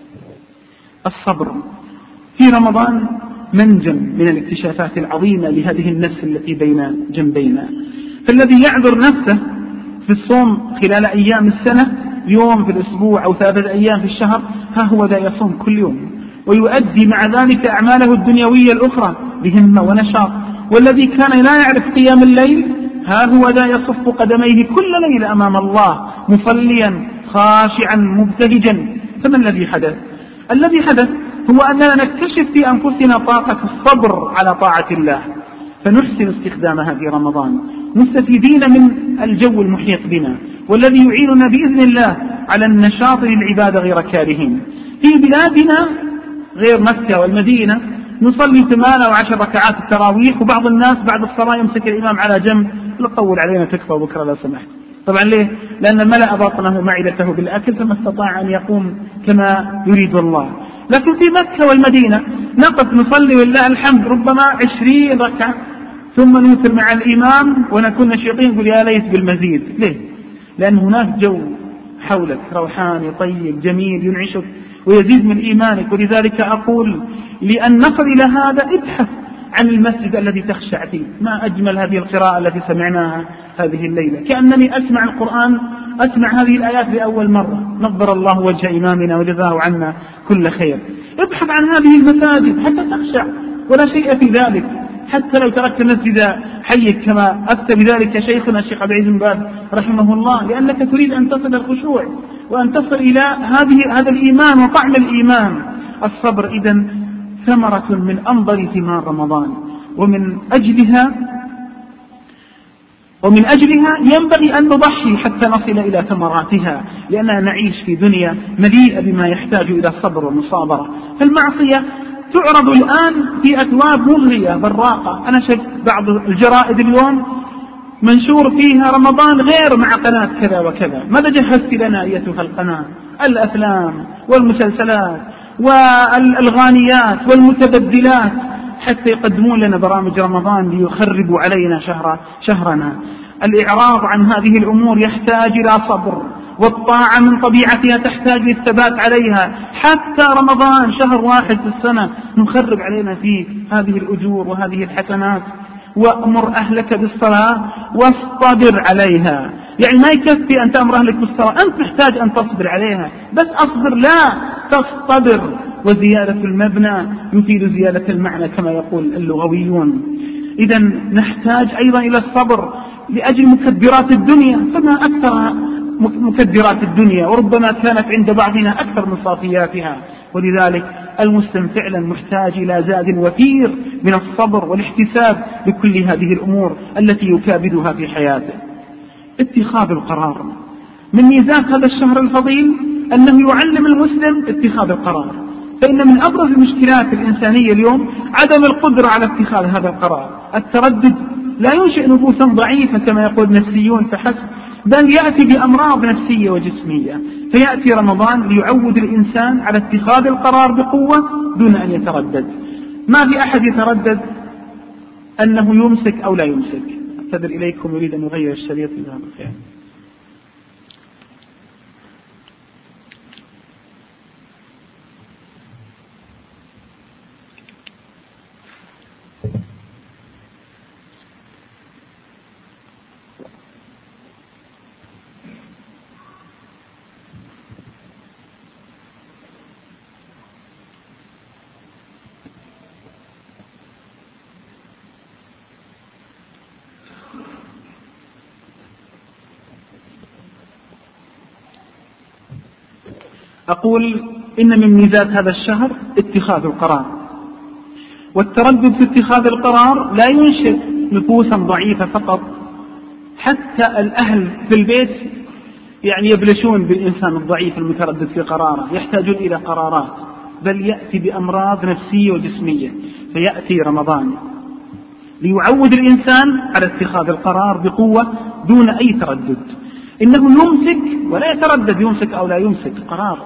الصبر في رمضان منجم من الاكتشافات العظيمة لهذه النفس التي بين جنبينا. فالذي يعذر نفسه في الصوم خلال أيام السنة يوم في الأسبوع أو ثلاثة أيام في الشهر ها هو ذا يصوم كل يوم ويؤدي مع ذلك أعماله الدنيوية الأخرى بهمة ونشاط. والذي كان لا يعرف قيام الليل ها هو ذا يصف قدميه كل ليلة أمام الله مصليا خاشعا مبتهجا. فما الذي حدث؟ الذي حدث هو أننا نكتشف في أنفسنا طاقة الصبر على طاعة الله فنحسن استخدامها في رمضان مستفيدين من الجو المحيط بنا والذي يعيننا بإذن الله على النشاط للعبادة غير كارهين. في بلادنا غير مكة والمدينة نصلي ثمان وعشر ركعات التراويح وبعض الناس بعد الصلاة يمسك الإمام على جنب لا تطول علينا تكفى بكرة لا سمحت. طبعا ليه؟ لأن ملأ بطنه معدته بالأكل فما استطاع أن يقوم كما يريد الله. لكن في مكة والمدينة نقف نصلي ولله الحمد ربما عشرين ركعة ثم نوتر مع الإمام ونكون نشيطين نقول يا ليت بالمزيد. ليه؟ لأن هناك جو حولك روحاني طيب جميل ينعشك ويزيد من إيمانك. ولذلك أقول لأن نصل إلى هذا ابحث عن المسجد الذي تخشع فيه. ما أجمل هذه القراءة التي سمعناها هذه الليلة كأنني أسمع القرآن أسمع هذه الآيات لأول مرة. نظر الله وجه إمامنا وجزاه عنا كل خير. ابحث عن هذه المساجد حتى تخشع ولا شيء في ذلك. حتى لو تركت المسجد حيك كما أفتى بذلك شيخنا الشيخ عبد العزيز بن باز رحمه الله لأنك تريد أن تصل الخشوع وأن تصل إلى هذه هذا الإيمان وطعم الإيمان. الصبر إذن ثمرة من أنظر ثمار رمضان ومن أجلها ومن أجلها ينبغي أن نضحي حتى نصل إلى ثمراتها لأننا نعيش في دنيا مليئة بما يحتاج إلى صبر ومصابرة. فالمعصية تعرض الآن في أثواب مغرية براقة. أنا شفت بعض الجرائد اليوم منشور فيها رمضان غير مع قناة كذا وكذا. ماذا جهزت لنا أيتها القناة؟ الأفلام والمسلسلات والغانيات والمتبذلات حتى يقدمون لنا برامج رمضان ليخربوا علينا شهر شهرنا. الإعراض عن هذه الأمور يحتاج إلى صبر والطاعة من طبيعتها تحتاج للثبات عليها. حتى رمضان شهر واحد في السنة نخرب علينا فيه هذه الأجور وهذه الحسنات. وأمر أهلك بالصلاة واصطبر عليها. يعني ما يكفي أن تأمر أهلك بالصلاة أنت محتاج أن تصبر عليها بس أصبر لا تصطبر. وزيادة المبنى يفيد زيادة المعنى كما يقول اللغويون. إذا نحتاج أيضا إلى الصبر لأجل مكدرات الدنيا فما أكثر مكدرات الدنيا وربما كانت عند بعضنا أكثر من صافياتها. ولذلك المسلم فعلا محتاج إلى زاد وفير من الصبر والاحتساب لكل هذه الأمور التي يكابدها في حياته. اتخاذ القرار من ميزات هذا الشهر الفضيل أنه يعلم المسلم اتخاذ القرار. فإن من أبرز المشكلات الإنسانية اليوم عدم القدرة على اتخاذ هذا القرار. التردد لا ينشئ نفوسا ضعيفة كما يقول النفسيون فحسب بل يأتي بأمراض نفسية وجسمية. فيأتي رمضان ليعود الإنسان على اتخاذ القرار بقوة دون أن يتردد. ما في أحد يتردد أنه يمسك أو لا يمسك. أعتذر إليكم يريد أن يغير الشريط إذا بخير. أقول إن من ميزات هذا الشهر اتخاذ القرار. والتردد في اتخاذ القرار لا ينشئ نفوسا ضعيفة فقط. حتى الأهل في البيت يعني يبلشون بالإنسان الضعيف المتردد في قراره يحتاجون إلى قرارات بل يأتي بأمراض نفسية وجسمية. فيأتي رمضان ليعود الإنسان على اتخاذ القرار بقوة دون أي تردد. إنه يمسك ولا يتردد يمسك أو لا يمسك قرار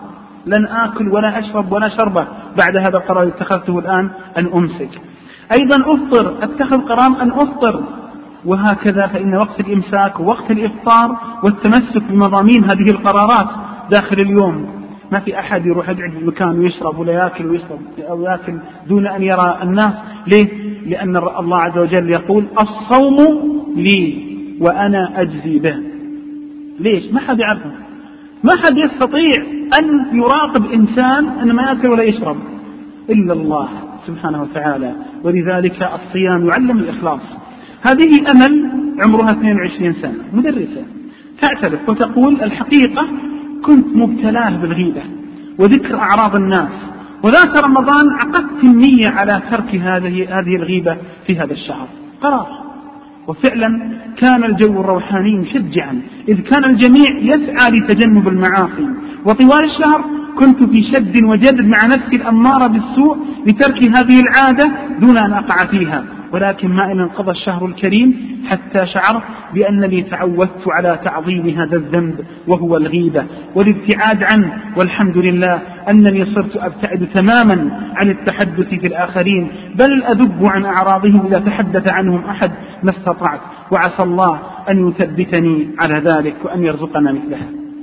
لن آكل ولا أشرب ولا شربة بعد هذا القرار اتخذته الآن أن أمسك. أيضا أفطر، أتخذ قرار أن أفطر، وهكذا. فإن وقت الإمساك ووقت الإفطار والتمسك بمضامين هذه القرارات داخل اليوم. ما في أحد يروح يقعد في مكان ويشرب ولا يأكل ويشرب أو يأكل دون أن يرى الناس. ليه؟ لأن الله عز وجل يقول الصوم لي وأنا أجزي به. ليش؟ ما حد يعرفه، ما حد يستطيع أن يراقب إنسان أن ما يأكل ولا يشرب إلا الله سبحانه وتعالى. ولذلك الصيام يعلم الإخلاص. هذه أمل عمرها اثنين وعشرين سنة، مدرسة، تعترف وتقول الحقيقة كنت مبتلاه بالغيبة وذكر أعراض الناس، وذات رمضان عقدت النية على ترك هذه هذه الغيبة في هذا الشهر. قرار. وفعلا كان الجو الروحاني مشجعا، إذ كان الجميع يسعى لتجنب المعاصي. وطوال الشهر كنت في شد وجد مع نفسي الأمارة بالسوء لترك هذه العادة دون أن أقع فيها. ولكن ما إن انقضى الشهر الكريم حتى شعرت بأنني تعودت على تعظيم هذا الذنب وهو الغيبة والابتعاد عنه. والحمد لله أنني صرت أبتعد تماما عن التحدث في الآخرين، بل أذب عن أعراضهم إذا تحدث عنهم أحد ما استطعت. وعسى الله أن يثبتني على ذلك وأن يرزقنا مثلها.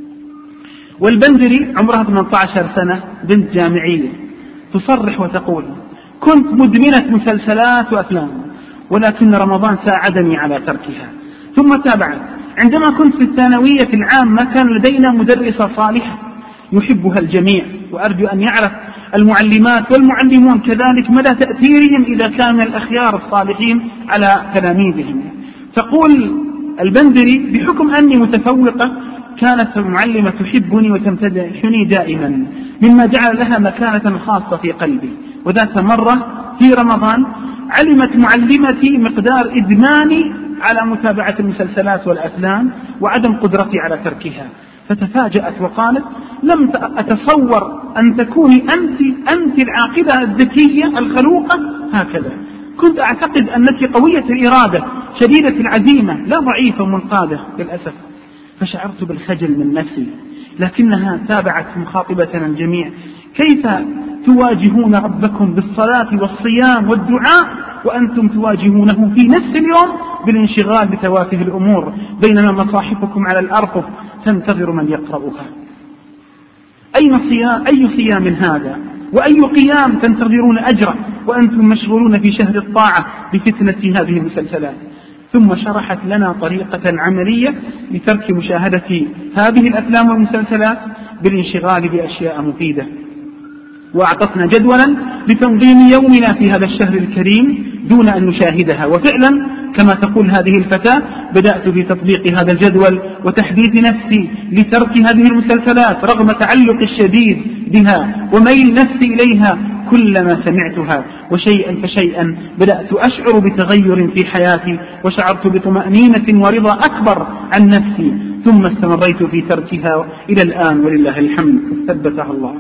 والبندري عمرها ثمانية عشر سنة، بنت جامعية، تصرح وتقول كنت مدمنة مسلسلات وأفلام، ولكن رمضان ساعدني على تركها. ثم تابعت: عندما كنت في الثانوية العامة كان لدينا مدرسة صالحة يحبها الجميع، وأرجو أن يعرف المعلمات والمعلمون كذلك مدى تأثيرهم إذا كان الأخيار الصالحين على تلاميذهم. تقول البندري: بحكم أني متفوقة كانت المعلمة تحبني وتمتدحني دائما، مما جعل لها مكانة خاصة في قلبي. وذات مرة في رمضان علمت معلمتي مقدار إدماني على متابعة المسلسلات والأفلام وعدم قدرتي على تركها، فتفاجأت وقالت: لم أتصور أن تكوني أنت أنت العاقلة الذكية الخلوقة هكذا. كنت أعتقد أنك قوية الإرادة شديدة العزيمة لا ضعيفة منقادة للأسف. فشعرت بالخجل من نفسي، لكنها تابعت مخاطبتنا الجميع: كيف تواجهون ربكم بالصلاة والصيام والدعاء وأنتم تواجهونه في نفس اليوم بالانشغال بتوافه الأمور، بينما مصاحفكم على الأرفف تنتظر من يقرأها؟ أي صيام, أي صيام هذا؟ وأي قيام تنتظرون أجره وأنتم مشغولون في شهر الطاعة بفتنة هذه المسلسلات؟ ثم شرحت لنا طريقة عملية لترك مشاهدة هذه الأفلام والمسلسلات بالانشغال بأشياء مفيدة، وأعطتنا جدولا لتنظيم يومنا في هذا الشهر الكريم دون أن نشاهدها. وفعلا كما تقول هذه الفتاة بدأت في تطبيق هذا الجدول وتحديث نفسي لترك هذه المسلسلات رغم تعلق الشديد بها وميل نفسي إليها كلما سمعتها. وشيئا فشيئا بدأت أشعر بتغير في حياتي، وشعرت بطمأنينة ورضا أكبر عن نفسي، ثم استمريت في تركها إلى الآن ولله الحمد ثبتها الله.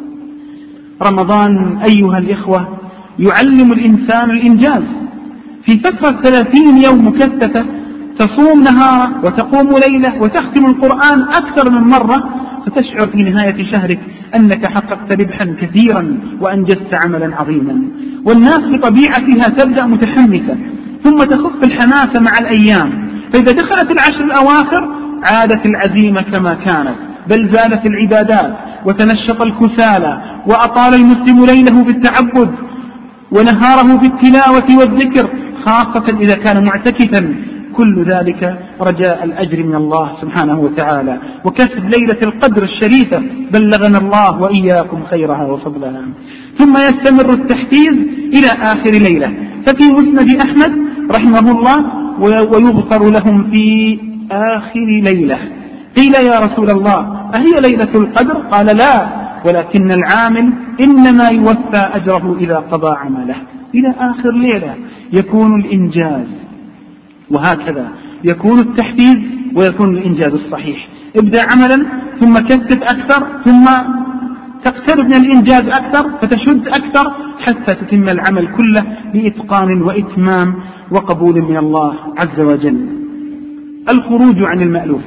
رمضان أيها الإخوة يعلم الإنسان الإنجاز. في فترة ثلاثين يوم مكثفة تصوم نهارا وتقوم ليلة وتختم القرآن أكثر من مرة، فتشعر في نهاية شهرك أنك حققت ربحا كثيرا وأنجزت عملا عظيما. والناس بطبيعتها تبدأ متحمسة ثم تخف الحماس مع الأيام، فإذا دخلت العشر الأواخر عادت العزيمة كما كانت، بل زالت العبادات وتنشط الكسالى، وأطال المسلم ليله في التعبد ونهاره في التلاوة والذكر، خاصة إذا كان معتكفا. كل ذلك رجاء الأجر من الله سبحانه وتعالى وكسب ليلة القدر الشريفة، بلغنا الله وإياكم خيرها وفضلها. ثم يستمر التحفيز إلى آخر ليلة. ففي مسند أحمد رحمه الله: ويغفر لهم في آخر ليلة. قيل: يا رسول الله أهي ليلة القدر؟ قال: لا، ولكن العامل إنما يوفى أجره إذا قضى عمله. إلى آخر ليلة يكون الإنجاز، وهكذا يكون التحفيز ويكون الإنجاز الصحيح. ابدأ عملا ثم كثف أكثر، ثم تقترب من الإنجاز أكثر فتشد أكثر حتى تتم العمل كله بإتقان وإتمام وقبول من الله عز وجل. الخروج عن المألوف.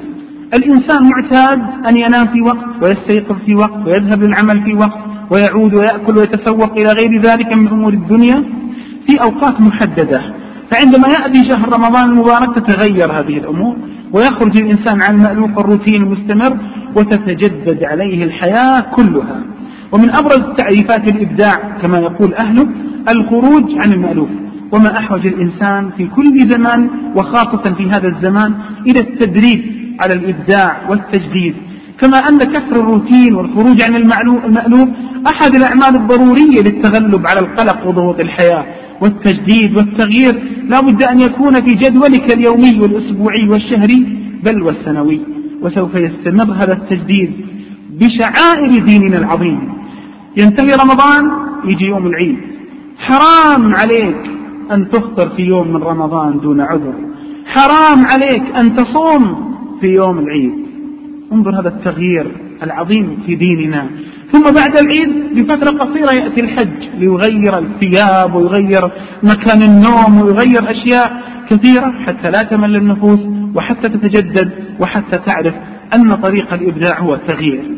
الإنسان معتاد أن ينام في وقت ويستيقظ في وقت ويذهب للعمل في وقت ويعود ويأكل ويتسوق إلى غير ذلك من أمور الدنيا في أوقات محددة. فعندما يأتي شهر رمضان المبارك تتغير هذه الأمور ويخرج الإنسان عن المألوف الروتين المستمر وتتجدد عليه الحياة كلها. ومن أبرز تعريفات الإبداع كما يقول أهله الخروج عن المألوف، وما أحوج الإنسان في كل زمان وخاصة في هذا الزمان إلى التدريب على الإبداع والتجديد، كما أن كسر الروتين والخروج عن المألوف أحد الأعمال الضرورية للتغلب على القلق وضغوط الحياة. والتجديد والتغيير لا بد أن يكون في جدولك اليومي والأسبوعي والشهري بل والسنوي، وسوف يستمر هذا التجديد بشعائر ديننا العظيم. ينتهي رمضان يجي يوم العيد، حرام عليك أن تفطر في يوم من رمضان دون عذر، حرام عليك أن تصوم في يوم العيد. انظر هذا التغيير العظيم في ديننا. ثم بعد العيد بفترة قصيرة يأتي الحج ليغير الثياب ويغير مكان النوم ويغير أشياء كثيرة حتى لا تمل النفوس وحتى تتجدد وحتى تعرف أن طريق الإبداع هو التغيير.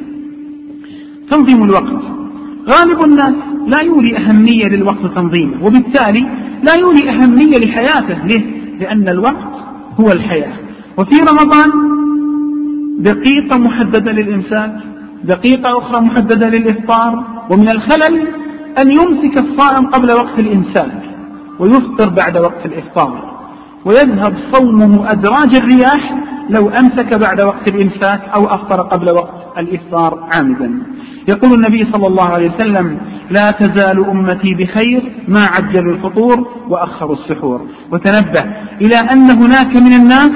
تنظيم الوقت، غالب الناس لا يولي أهمية للوقت تنظيمه، وبالتالي لا يولي أهمية لحياته. ليه؟ لأن الوقت هو الحياة. وفي رمضان دقيقة محددة للإمساك، دقيقة أخرى محددة للإفطار، ومن الخلل أن يمسك الصائم قبل وقت الإمساك ويفطر بعد وقت الإفطار، ويذهب صومه أدراج الرياح لو أمسك بعد وقت الإمساك أو أفطر قبل وقت الإفطار عامدا. يقول النبي صلى الله عليه وسلم: لا تزال أمتي بخير ما عجلوا الفطور وأخروا السحور. وتنبه إلى أن هناك من الناس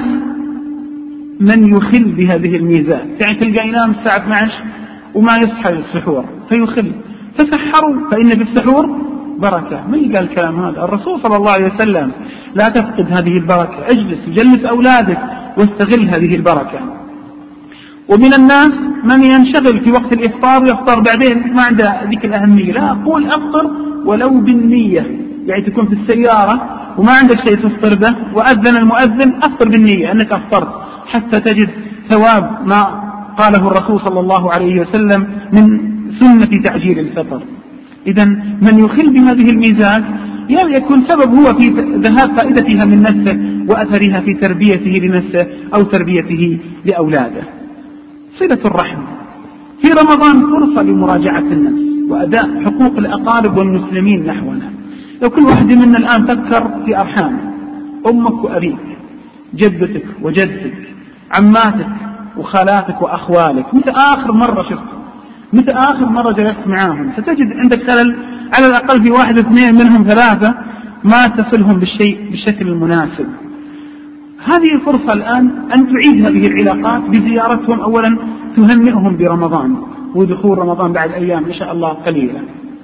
من يخل بهذه الميزات، يعني تلقى ينام الساعة اثني عشر وما يصحى للسحور فيخل. تسحروا فإن في السحور بركة. من قال الكلام هذا؟ الرسول صلى الله عليه وسلم. لا تفقد هذه البركة، اجلس وجلس أولادك واستغل هذه البركة. ومن الناس من ينشغل في وقت الإفطار ويفطر بعدين ما عنده ذيك الأهمية. لا أقول أفطر ولو بالنية، يعني تكون في السيارة وما عندك شيء تفطر به وأذن المؤذن أفطر بالنية أنك أفطرت حتى تجد ثواب ما قاله الرسول صلى الله عليه وسلم من سنة تعجيل الفطر. إذن من يخل بهذه الميزات يكون سبب هو في ذهاب فائدتها من نفسه وأثرها في تربيته لنفسه أو تربيته لأولاده. صلة الرحم في رمضان فرصة لمراجعة النفس وأداء حقوق الأقارب والمسلمين نحونا. لو كل واحد منا الآن فكر في أرحامه، أمك وأبيك، جدتك وجدتك، عماتك وخالاتك وأخوالك، متى آخر مرة شفت؟ متى آخر مرة جلست معاهم؟ ستجد عندك خلل على الأقل في واحد اثنين منهم ثلاثة ما تصلهم بالشيء بالشكل المناسب. هذه الفرصة الآن أن تعيد هذه العلاقات بزيارتهم. أولا تهنئهم برمضان ودخول رمضان بعد أيام إن شاء الله قليلة،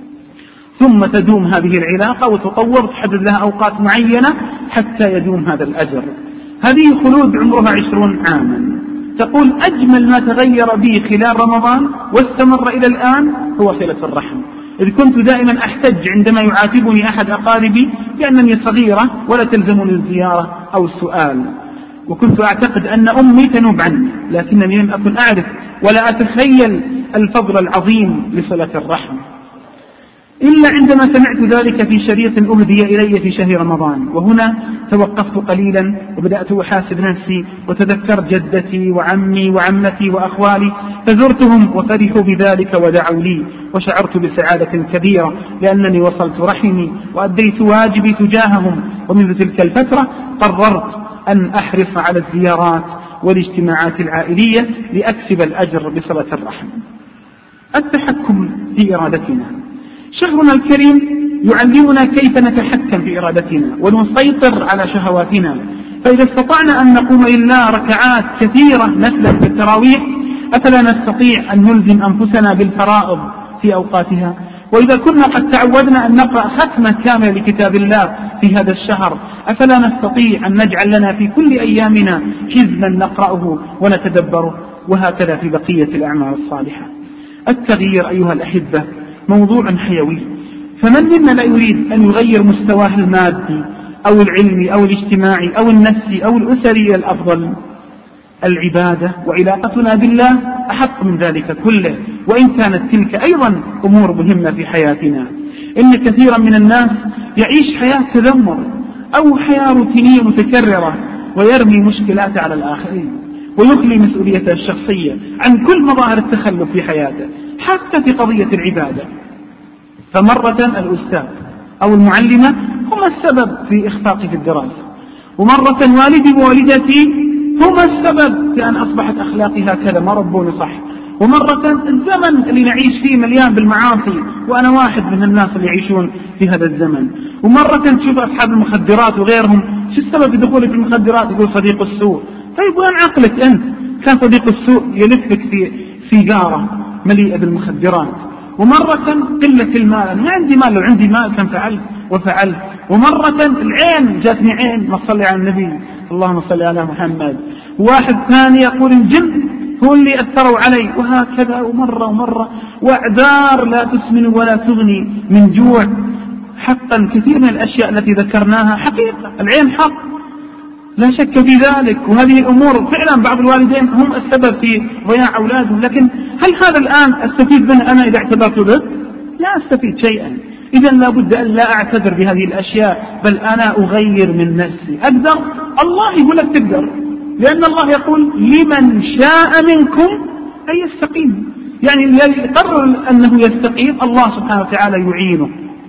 ثم تدوم هذه العلاقة وتطور، تحدد لها أوقات معينة حتى يدوم هذا الأجر. هذه خلود عمرها عشرون عاما. تقول أجمل ما تغير بي خلال رمضان واستمر إلى الآن هو صلة الرحم. إذ كنت دائما أحتج عندما يعاتبني أحد أقاربي لأنني صغيرة ولا تلزمني الزيارة أو السؤال، وكنت أعتقد أن أمي تنوب عني، لكنني لم أكن أعرف ولا أتخيل الفضل العظيم لصلة الرحم إلا عندما سمعت ذلك في شريط أهدي إلي في شهر رمضان. وهنا توقفت قليلا وبدأت أحاسب نفسي وتذكرت جدتي وعمي وعمتي وأخوالي، فزرتهم وفرحوا بذلك ودعوا لي، وشعرت بسعادة كبيرة لأنني وصلت رحمي وأديت واجبي تجاههم. ومنذ تلك الفترة قررت أن أحرص على الزيارات والاجتماعات العائلية لأكسب الأجر بصلة الرحم. التحكم في إرادتنا. شهرنا الكريم يعلمنا كيف نتحكم في إرادتنا ونسيطر على شهواتنا. فإذا استطعنا أن نقوم لله ركعات كثيرة نفلا في التراويح أفلا نستطيع أن نلزم أنفسنا بالفرائض في أوقاتها؟ وإذا كنا قد تعودنا أن نقرأ ختمة كاملة لكتاب الله في هذا الشهر أفلا نستطيع أن نجعل لنا في كل أيامنا حزبا نقرأه ونتدبره؟ وهكذا في بقية الأعمال الصالحة. التغيير أيها الأحبة موضوع حيوي، فمن منا لا يريد أن يغير مستواه المادي أو العلمي أو الاجتماعي أو النفسي أو الأسري إلى الأفضل؟ العبادة وعلاقتنا بالله أحق من ذلك كله، وإن كانت تلك أيضا أمور مهمة في حياتنا. إن كثيرا من الناس يعيش حياة تذمر أو حياة روتينية متكررة، ويرمي مشكلاته على الآخرين، ويخلي مسؤوليته الشخصية عن كل مظاهر التخلف في حياته حتى في قضية العبادة. فمرة الأستاذ أو المعلمة هم السبب في إخفاقي في الدراسة، ومرة والدي ووالدتي هم السبب في أن أصبحت أخلاقي هكذا، ما ربوني صح، ومرة الزمن اللي نعيش فيه مليان بالمعاصي وأنا واحد من الناس اللي يعيشون في هذا الزمن. ومرة تشوف أصحاب المخدرات وغيرهم، شو السبب في دخولك في المخدرات؟ يقول صديق السوء. طيب وين عقلك أنت؟ كان صديق السوء يلفك في سيجارة مليئة بالمخدرات. ومرة قلة المال، أنا ما عندي مال، لو عندي مال كان فعلت وفعلت. ومرة العين، جاتني عين، ما صلي على النبي اللهم صل على محمد. واحد ثاني يقول الجن هو اللي أثروا علي، وهكذا ومرة ومرة، وأعذار لا تسمن ولا تغني من جوع. حقا كثير من الأشياء التي ذكرناها حقيقة، العين حق لا شك في ذلك، وهذه الأمور فعلا بعض الوالدين هم السبب في ضياع أولادهم. لكن هل هذا الآن أستفيد منه أنا إذا اعتبرت به؟ لا أستفيد شيئا. إذا لابد أن لا أعتذر بهذه الأشياء، بل أنا أغير من نفسي. أقدر؟ الله يقول لك تقدر، لأن الله يقول لمن شاء منكم أن يستقيم، يعني الذي يقرر أنه يستقيم الله سبحانه وتعالى يعينه.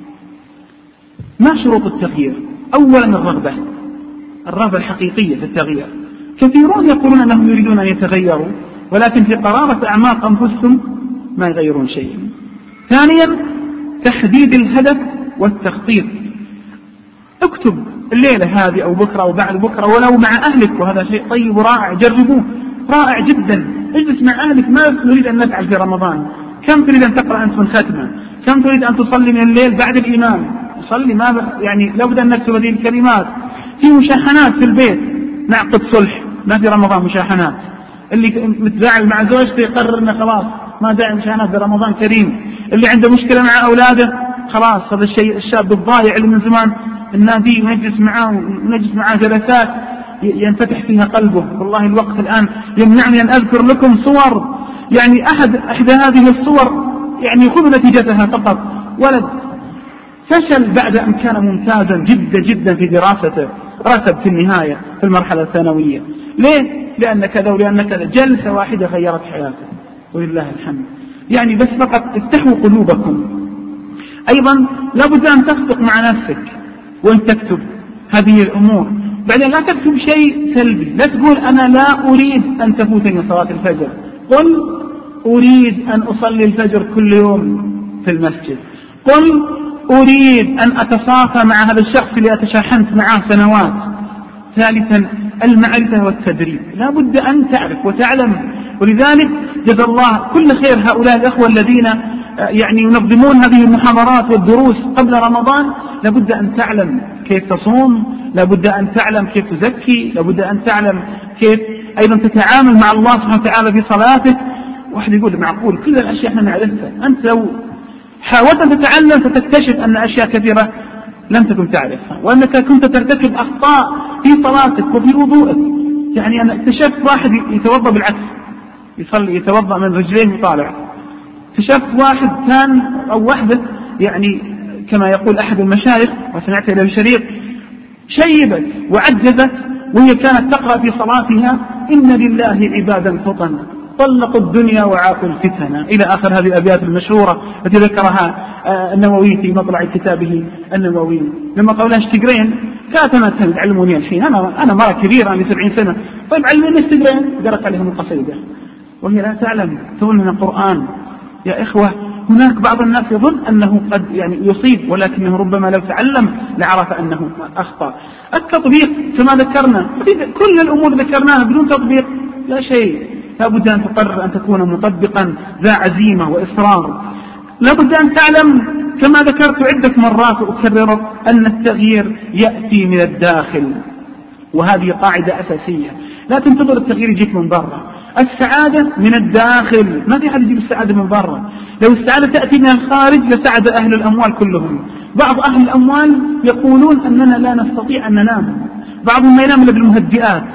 ما شروط التغيير؟ أولا الرغبة، الرغبة الحقيقية في التغيير. كثيرون يقولون أنهم يريدون أن يتغيروا، ولكن في قرارة أعماق أنفسهم ما يغيرون شيء. ثانيا تحديد الهدف والتخطيط. اكتب الليلة هذه أو بكرة أو بعد بكرة ولو مع أهلك، وهذا شيء طيب ورائع، جربوه رائع جدا. اجلس مع أهلك، ما نريد أن نفعل في رمضان؟ كم تريد أن تقرأ أنت من ختمة؟ كم تريد أن تصلي من الليل بعد الإمام؟ صلي، ما يعني لابد أن نكتب هذه الكلمات. في مشاحنات في البيت، نعقد صلح، ما في رمضان مشاحنات. اللي متزاعل مع زوجته يقرر انه خلاص ما داعي مشاحنات في رمضان كريم. اللي عنده مشكلة مع أولاده خلاص، هذا الشيء الشاب الضايع اللي من زمان النادي ونجلس معاه ونجلس معاه جلسات ينفتح فيها قلبه. والله الوقت الآن يمنعني أن أذكر لكم صور، يعني أحد إحدى هذه الصور يعني خذ نتيجتها فقط. ولد فشل بعد أن كان ممتازا جدا جدا في دراسته، رسب في النهاية في المرحلة الثانوية. ليه؟ لأن كذا ولأن كذا. جلسة واحدة غيرت حياته ولله الحمد. يعني بس فقط افتحوا قلوبكم. أيضا لابد أن تصدق مع نفسك وأن تكتب هذه الأمور. بعدين لا تكتب شيء سلبي، لا تقول أنا لا أريد أن تفوتني صلاة الفجر، قل أريد أن أصلي الفجر كل يوم في المسجد، قل أريد أن أتصافى مع هذا الشخص اللي أتشاحنت معه سنوات. ثالثا المعرفة والتدريب، لا بد أن تعرف وتعلم. ولذلك جزا الله كل خير هؤلاء الأخوة الذين يعني ينظمون هذه المحاضرات والدروس قبل رمضان. لا بد أن تعلم كيف تصوم، لا بد أن تعلم كيف تزكي، لا بد أن تعلم كيف أيضا تتعامل مع الله سبحانه وتعالى في صلاتك. واحد يقول معقول كل الأشياء احنا نعرفها؟ أنت لو حاولت أن تتعلم ستكتشف أن أشياء كثيرة لم تكن تعرفها، وأنك كنت ترتكب أخطاء في صلاتك وفي وضوءك. يعني أنا اكتشفت واحد يتوضأ بالعكس، يصلي يتوضأ من رجليه وطالع. اكتشفت واحد كان أو واحدة يعني كما يقول أحد المشايخ وسمعت إلى الشريط شيبت وعجزت وهي كانت تقرأ في صلاتها إن لله عبادا فطنا طلقوا الدنيا وعاقوا الفتنة إلى آخر هذه الأبيات المشهورة التي ذكرها النووي في مطلع كتابه النووي. لما قالوا لها اشتقرين كانت أنا تعلموني الحين، أنا أنا مرة كبيرة عندي سبعين سنة، طيب علموني اشتقرين. قرأت عليهم القصيدة وهي لا تعلم تقول لنا القرآن. يا إخوة هناك بعض الناس يظن أنه قد يعني يصيب، ولكنه ربما لو تعلم لعرف أنه أخطأ. التطبيق كما ذكرنا، كل الأمور ذكرناها بدون تطبيق لا شيء. لابد أن تقرر أن تكون مطبقا ذا عزيمة وإصرار. لابد أن تعلم كما ذكرت عدة مرات وأكرر أن التغيير يأتي من الداخل، وهذه قاعدة أساسية. لا تنتظر التغيير يجيك من برا، السعادة من الداخل، ما في حد يجيب السعادة من برا. لو السعادة تأتي من الخارج لسعد أهل الأموال كلهم. بعض أهل الأموال يقولون أننا لا نستطيع أن ننام، بعضهم ما ينام إلا بالمهدئات،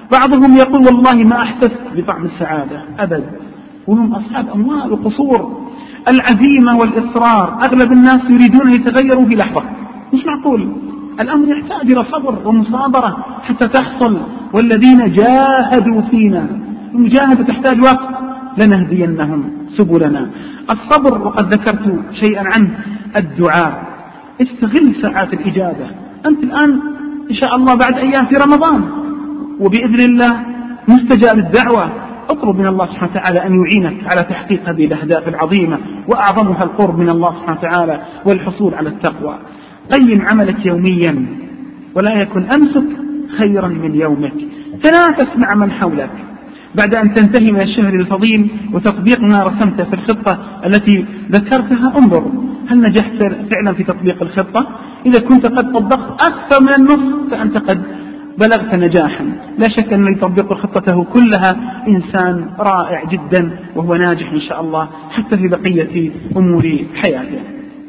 بعضهم يقول والله ما أحسست بطعم السعادة أبد، وهم أصحاب أموال وقصور. العزيمة والإصرار، أغلب الناس يريدون يتغيروا في لحظة، مش معقول. الأمر يحتاج إلى صبر ومصابرة حتى تحصل. والذين جاهدوا فينا، المجاهدة تحتاج وقت، لنهدينهم سبلنا. الصبر وقد ذكرت شيئا عنه. الدعاء، استغل ساعات الإجابة. أنت الآن إن شاء الله بعد أيام في رمضان، وبإذن الله مستجاب الدعوة. اطلب من الله سبحانه وتعالى أن يعينك على تحقيق هذه الأهداف العظيمة، وأعظمها القرب من الله سبحانه وتعالى والحصول على التقوى. قيم عملك يوميا، ولا يكن أمسك خيرا من يومك. تنافس مع من حولك. بعد أن تنتهي من الشهر الفضيل وتطبيق ما رسمته في الخطة التي ذكرتها، انظر هل نجحت فعلا في تطبيق الخطة. إذا كنت قد طبقت أكثر من النصف فأنت قد بلغت نجاحا. لا شك أن يطبق خطته كلها إنسان رائع جدا، وهو ناجح إن شاء الله حتى في بقية أمور حياته.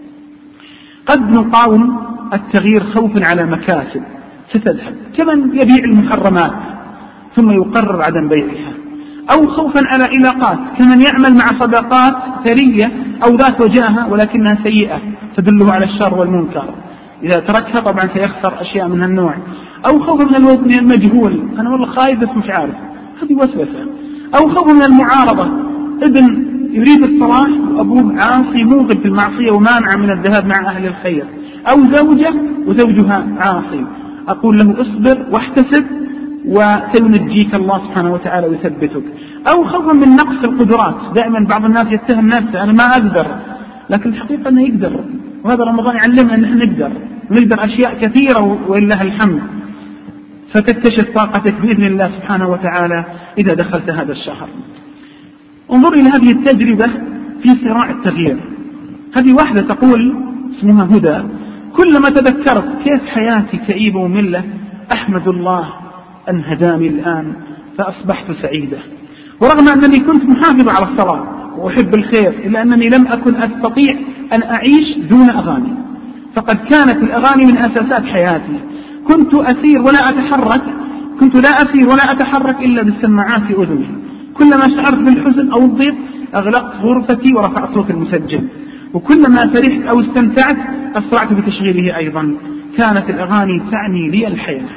قد نقاوم التغيير خوفا على مكاسب ستذهب، كمن يبيع المحرمات ثم يقرر عدم بيعها، أو خوفا على علاقات كمن يعمل مع صداقات ثرية أو ذات وجاهة ولكنها سيئة تدله على الشر والمنكر. إذا تركها طبعا سيخسر أشياء من هالنوع. أو خوف من الوطن المجهول، أنا والله خايف بس مش عارف، هذه وسوسة. أو خوف من المعارضة، ابن يريد الصلاح وأبوه عاصي موغل في المعصية ومانع من الذهاب مع أهل الخير. أو زوجة وزوجها عاصي، أقول له اصبر واحتسب وسينجيك الله سبحانه وتعالى ويثبتك. أو خوفا من نقص القدرات، دائما بعض الناس يتهم نفسه أنا ما أقدر، لكن الحقيقة أنه يقدر، وهذا رمضان يعلمنا أن نحن نقدر نقدر أشياء كثيرة ولله الحمد. فتكتشف طاقتك بإذن الله سبحانه وتعالى إذا دخلت هذا الشهر. انظر إلى هذه التجربة في صراع التغيير. هذه واحدة تقول اسمها هدى: كلما تذكرت كيف حياتي كئيبة ومملة أحمد الله أن هداني الآن فأصبحت سعيدة. ورغم أنني كنت محافظ على الصلاة وأحب الخير، إلا أنني لم أكن أستطيع أن أعيش دون أغاني، فقد كانت الأغاني من أساسات حياتي. كنت أسير ولا أتحرك كنت لا أسير ولا أتحرك إلا بالسماعات في أذني. كلما شعرت بالحزن أو الضيق أغلقت غرفتي ورفعت صوت المسجل، وكلما فرحت أو استمتعت أسرعت بتشغيله أيضا. كانت الأغاني تعني لي الحياة،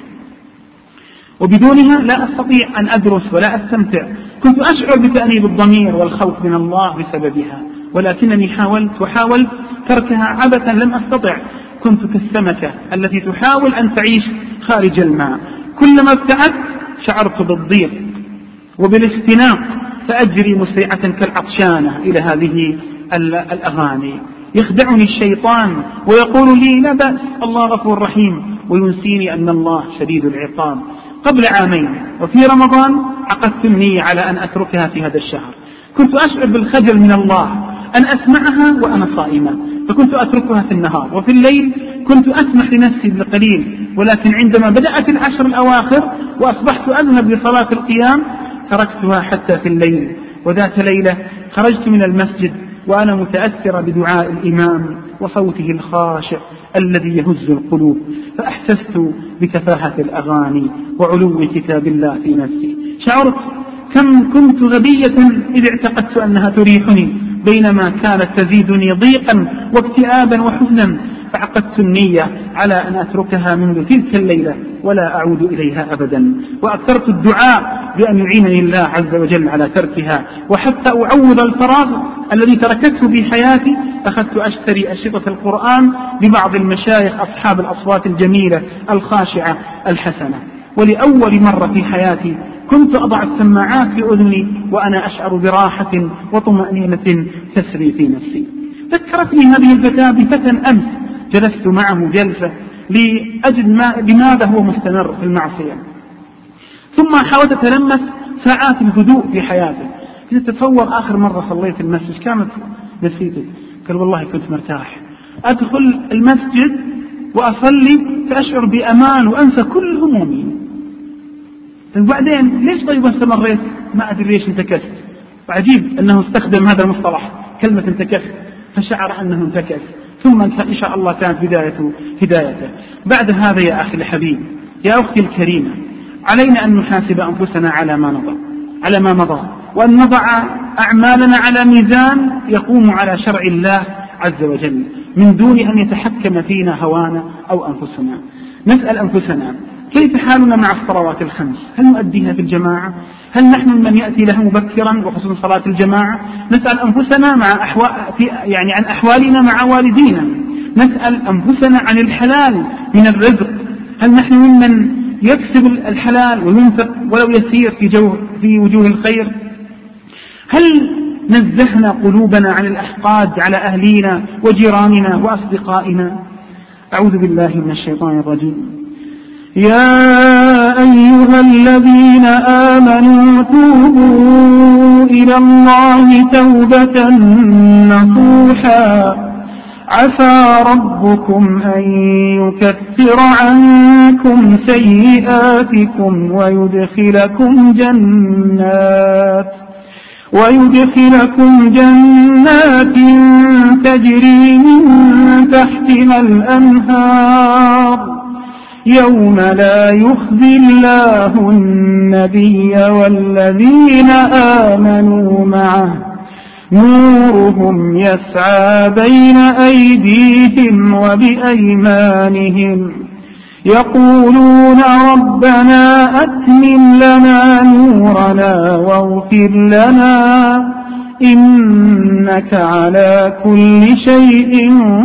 وبدونها لا أستطيع أن أدرس ولا أستمتع. كنت أشعر بتأنيب الضمير والخوف من الله بسببها، ولكنني حاولت وحاولت تركها عبثا لم أستطع. كنت كالسمكة التي تحاول أن تعيش خارج الماء، كلما ابتعدت شعرت بالضيق وبالاستناق، فأجري مسرعة كالعطشانة إلى هذه الأغاني. يخدعني الشيطان ويقول لي لا بأس الله غفور رحيم، وينسيني أن الله شديد العقاب. قبل عامين وفي رمضان عقدت النية على أن أتركها في هذا الشهر. كنت أشعر بالخجل من الله أن أسمعها وأنا صائمة، فكنت أتركها في النهار، وفي الليل كنت أسمح لنفسي بالقليل. ولكن عندما بدأت العشر الأواخر وأصبحت أذهب لصلاة القيام تركتها حتى في الليل. وذات ليلة خرجت من المسجد وأنا متأثرة بدعاء الإمام وصوته الخاشع الذي يهز القلوب، فأحسست بتفاهة الأغاني وعلو كتاب الله في نفسي. شعرت كم كنت غبية إذ اعتقدت أنها تريحني، بينما كانت تزيدني ضيقا واكتئابا وحزنا. فعقدت النية على أن أتركها منذ تلك الليلة ولا أعود إليها أبدا. وأكثرت الدعاء بأن يعينني الله عز وجل على تركها. وحتى أعوض الفراغ الذي تركته في حياتي أخذت أشتري أشرطة القرآن لبعض المشايخ أصحاب الأصوات الجميلة الخاشعة الحسنة. ولأول مرة في حياتي كنت أضع السماعات في أذني وأنا أشعر براحة وطمأنينة تسري في نفسي. ذكرتني هذه الفتاة بفتى أمس جلست معه جلسة لأجد ما لماذا هو مستمر في المعصية، ثم حاولت أتلمس ساعات الهدوء في حياته. إذا تتصور آخر مرة صليت في المسجد كانت نسيته، قال والله كنت مرتاح، أدخل المسجد وأصلي فأشعر بأمان وأنسى كل همومي. وبعدين ليش طيب استمريت؟ ما أدري ليش انتكست. وعجيب أنه استخدم هذا المصطلح كلمة انتكست، فشعر أنه انتكس، ثم إن شاء الله كانت بداية هدايته. بعد هذا يا أخي الحبيب، يا أختي الكريمة، علينا أن نحاسب أنفسنا على ما مضى على ما مضى وأن نضع أعمالنا على ميزان يقوم على شرع الله عز وجل من دون أن يتحكم فينا هوانا أو أنفسنا. نسأل أنفسنا كيف حالنا مع الصلوات الخمس؟ هل نؤديها في الجماعة؟ هل نحن من يأتي له مبكرا وخصوصا صلاة الجماعة؟ نسأل أنفسنا مع أحوال يعني عن أحوالنا مع والدينا. نسأل أنفسنا عن الحلال من الرزق. هل نحن ممن يكسب الحلال وينفق ولو يسير في, جو في وجوه الخير؟ هل نزهنا قلوبنا عن الأحقاد على أهلينا وجيراننا وأصدقائنا؟ أعوذ بالله من الشيطان الرجيم. يا أيها الذين آمنوا توبوا إلى الله توبة نصوحا عسى ربكم أن يكفر عنكم سيئاتكم ويدخلكم جنات ويدخلكم جنات تجري من تحتها الأنهار يوم لا يخزي الله النبي والذين آمنوا معه نورهم يسعى بين أيديهم وبأيمانهم يقولون ربنا أتمم لنا نورنا واغفر لنا إنك على كل شيء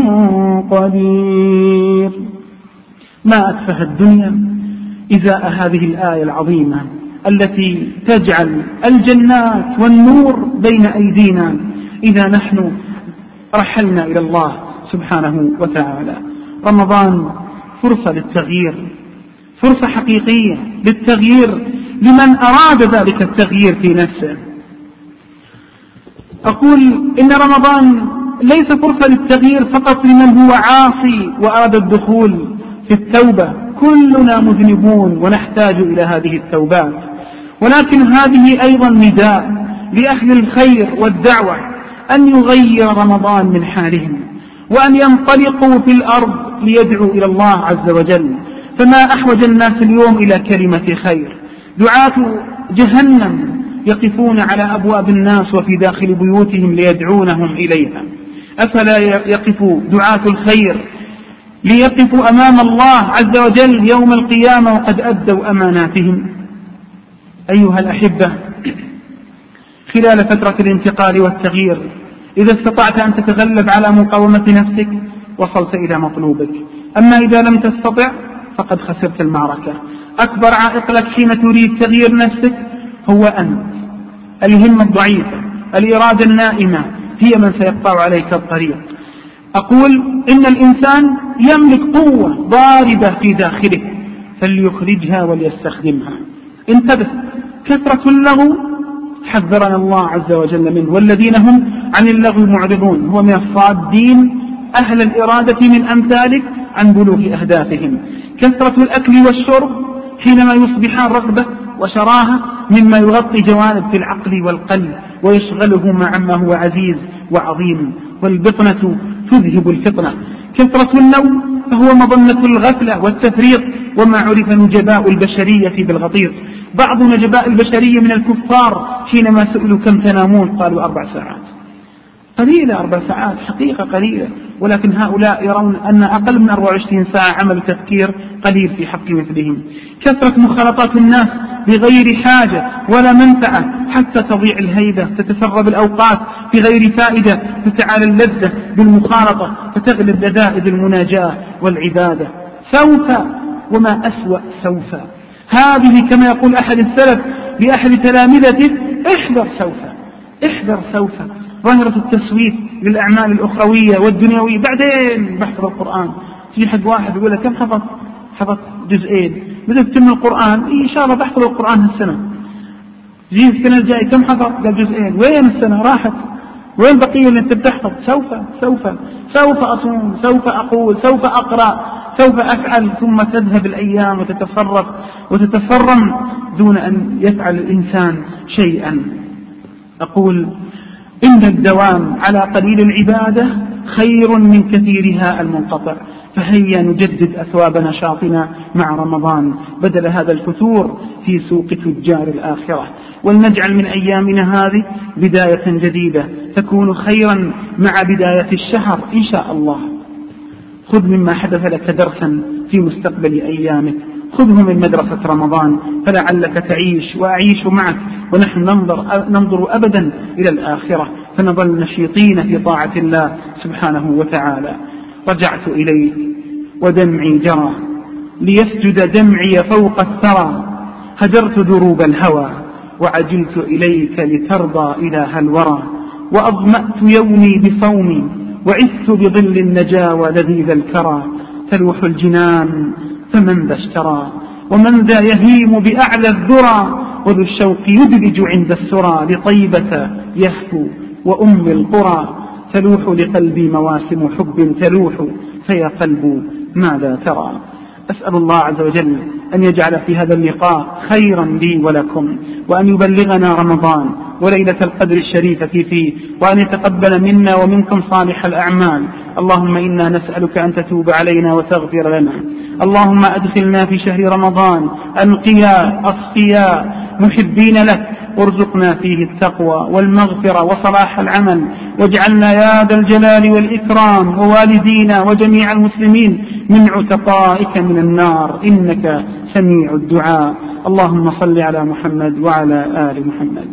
قدير. ما أتفه الدنيا إزاء هذه الآية العظيمة التي تجعل الجنات والنور بين أيدينا إذا نحن رحلنا إلى الله سبحانه وتعالى. رمضان فرصة للتغيير، فرصة حقيقية للتغيير لمن أراد ذلك التغيير في نفسه. أقول إن رمضان ليس فرصة للتغيير فقط لمن هو عاصي وأراد الدخول في التوبة، كلنا مذنبون ونحتاج إلى هذه التوبات، ولكن هذه أيضا نداء لأهل الخير والدعوة أن يغير رمضان من حالهم وأن ينطلقوا في الأرض ليدعوا إلى الله عز وجل. فما أحوج الناس اليوم إلى كلمة خير. دعاة جهنم يقفون على أبواب الناس وفي داخل بيوتهم ليدعونهم إليها، أفلا يقف دعاة الخير ليقفوا أمام الله عز وجل يوم القيامة وقد أدوا أماناتهم؟ أيها الأحبة، خلال فترة الانتقال والتغيير إذا استطعت أن تتغلب على مقاومة نفسك وصلت إلى مطلوبك، أما إذا لم تستطع فقد خسرت المعركة. أكبر عائق لك حين تريد تغيير نفسك هو أنت. الهمة الضعيفة، الإرادة النائمة هي من سيقطع عليك الطريق. أقول إن الإنسان يملك قوة ضاربة في داخله فليخرجها وليستخدمها. انتبه، كثرة اللغو حذرنا الله عز وجل منه، والذين هم عن اللغو معرضون هو من الصادين أهل الإرادة من أمثالك عن بلوغ أهدافهم. كثرة الأكل والشرب حينما يصبحان رغبة وشراهة مما يغطي جوانب في العقل والقلب ويشغله مع ما هو عزيز وعظيم، والبطنة تذهب الفطنة. كثرة النوم فهو مظنة الغفلة والتفريط، وما عرف نجباء البشرية بالغطير. بعض نجباء البشرية من الكفار حينما سئلوا كم تنامون قالوا أربع ساعات. قليلة أربع ساعات، حقيقة قليلة، ولكن هؤلاء يرون أن أقل من أربع وعشرين ساعة عمل تفكير قليل في حق مثلهم. كثرة مخالطات الناس بغير حاجة ولا منفعة حتى تضيع الهيبة، تتسرب الأوقات بغير فائدة، تتعالى اللذة بالمخالطة فتغلب لذائذ المناجاة والعبادة. سوف وما أسوأ سوف. هذه كما يقول أحد السلف لأحد تلامذته: احذر سوف، احذر سوف. ظاهرة التسويف للأعمال الأخروية والدنيوية. بعدين بحفظ القرآن. في حد واحد يقول لك كم حفظ؟ حفظ جزئين. بدأ تتم القرآن، إن شاء الله بحفظ القرآن هالسنة. جي السنة الجاية كم حفظ؟ قال جزئين. وين السنة راحت؟ وين بقية اللي أنت بتحفظ؟ سوف سوف سوف أصوم، سوف أقول، سوف أقرأ، سوف أفعل. ثم تذهب الأيام وتتصرف وتتفرم دون أن يفعل الإنسان شيئا. أقول إن الدوام على قليل العبادة خير من كثيرها المنقطع. فهيا نجدد أثواب نشاطنا مع رمضان بدل هذا الفتور في سوق تجار الآخرة، ولنجعل من أيامنا هذه بداية جديدة تكون خيرا مع بداية الشهر إن شاء الله. خذ مما حدث لك درسا في مستقبل أيامك، خذه من مدرسة رمضان، فلعلك تعيش وأعيش معك ونحن ننظر, ننظر أبدا إلى الآخرة، فنظل نشيطين في طاعة الله سبحانه وتعالى. رجعت إليك ودمعي جرى ليسجد دمعي فوق الثرى، هجرت دروب الهوى وعجلت إليك لترضى إله الورى، وأظمأت يومي بصومي وعثت بظل النجاوى لذيذ الكرى، تلوح الجنان فمن ذا اشترى ومن ذا يهيم بأعلى الذرى، وذو الشوق يدلج عند السرى لطيبة يهفو وأم القرى، تلوح لقلبي مواسم حب تلوح فيا قلب ماذا ترى. أسأل الله عز وجل أن يجعل في هذا اللقاء خيرا لي ولكم، وأن يبلغنا رمضان وليلة القدر الشريفة فيه، وأن يتقبل منا ومنكم صالح الأعمال. اللهم إنا نسألك أن تتوب علينا وتغفر لنا. اللهم أدخلنا في شهر رمضان أنقياء أصفياء محبين لك، وارزقنا فيه التقوى والمغفرة وصلاح العمل، واجعلنا يا ذا الجلال والإكرام ووالدينا وجميع المسلمين من عتقائك من النار، إنك سميع الدعاء. اللهم صل على محمد وعلى آل محمد.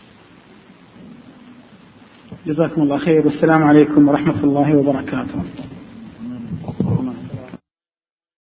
جزاكم الله خير، والسلام عليكم ورحمة الله وبركاته.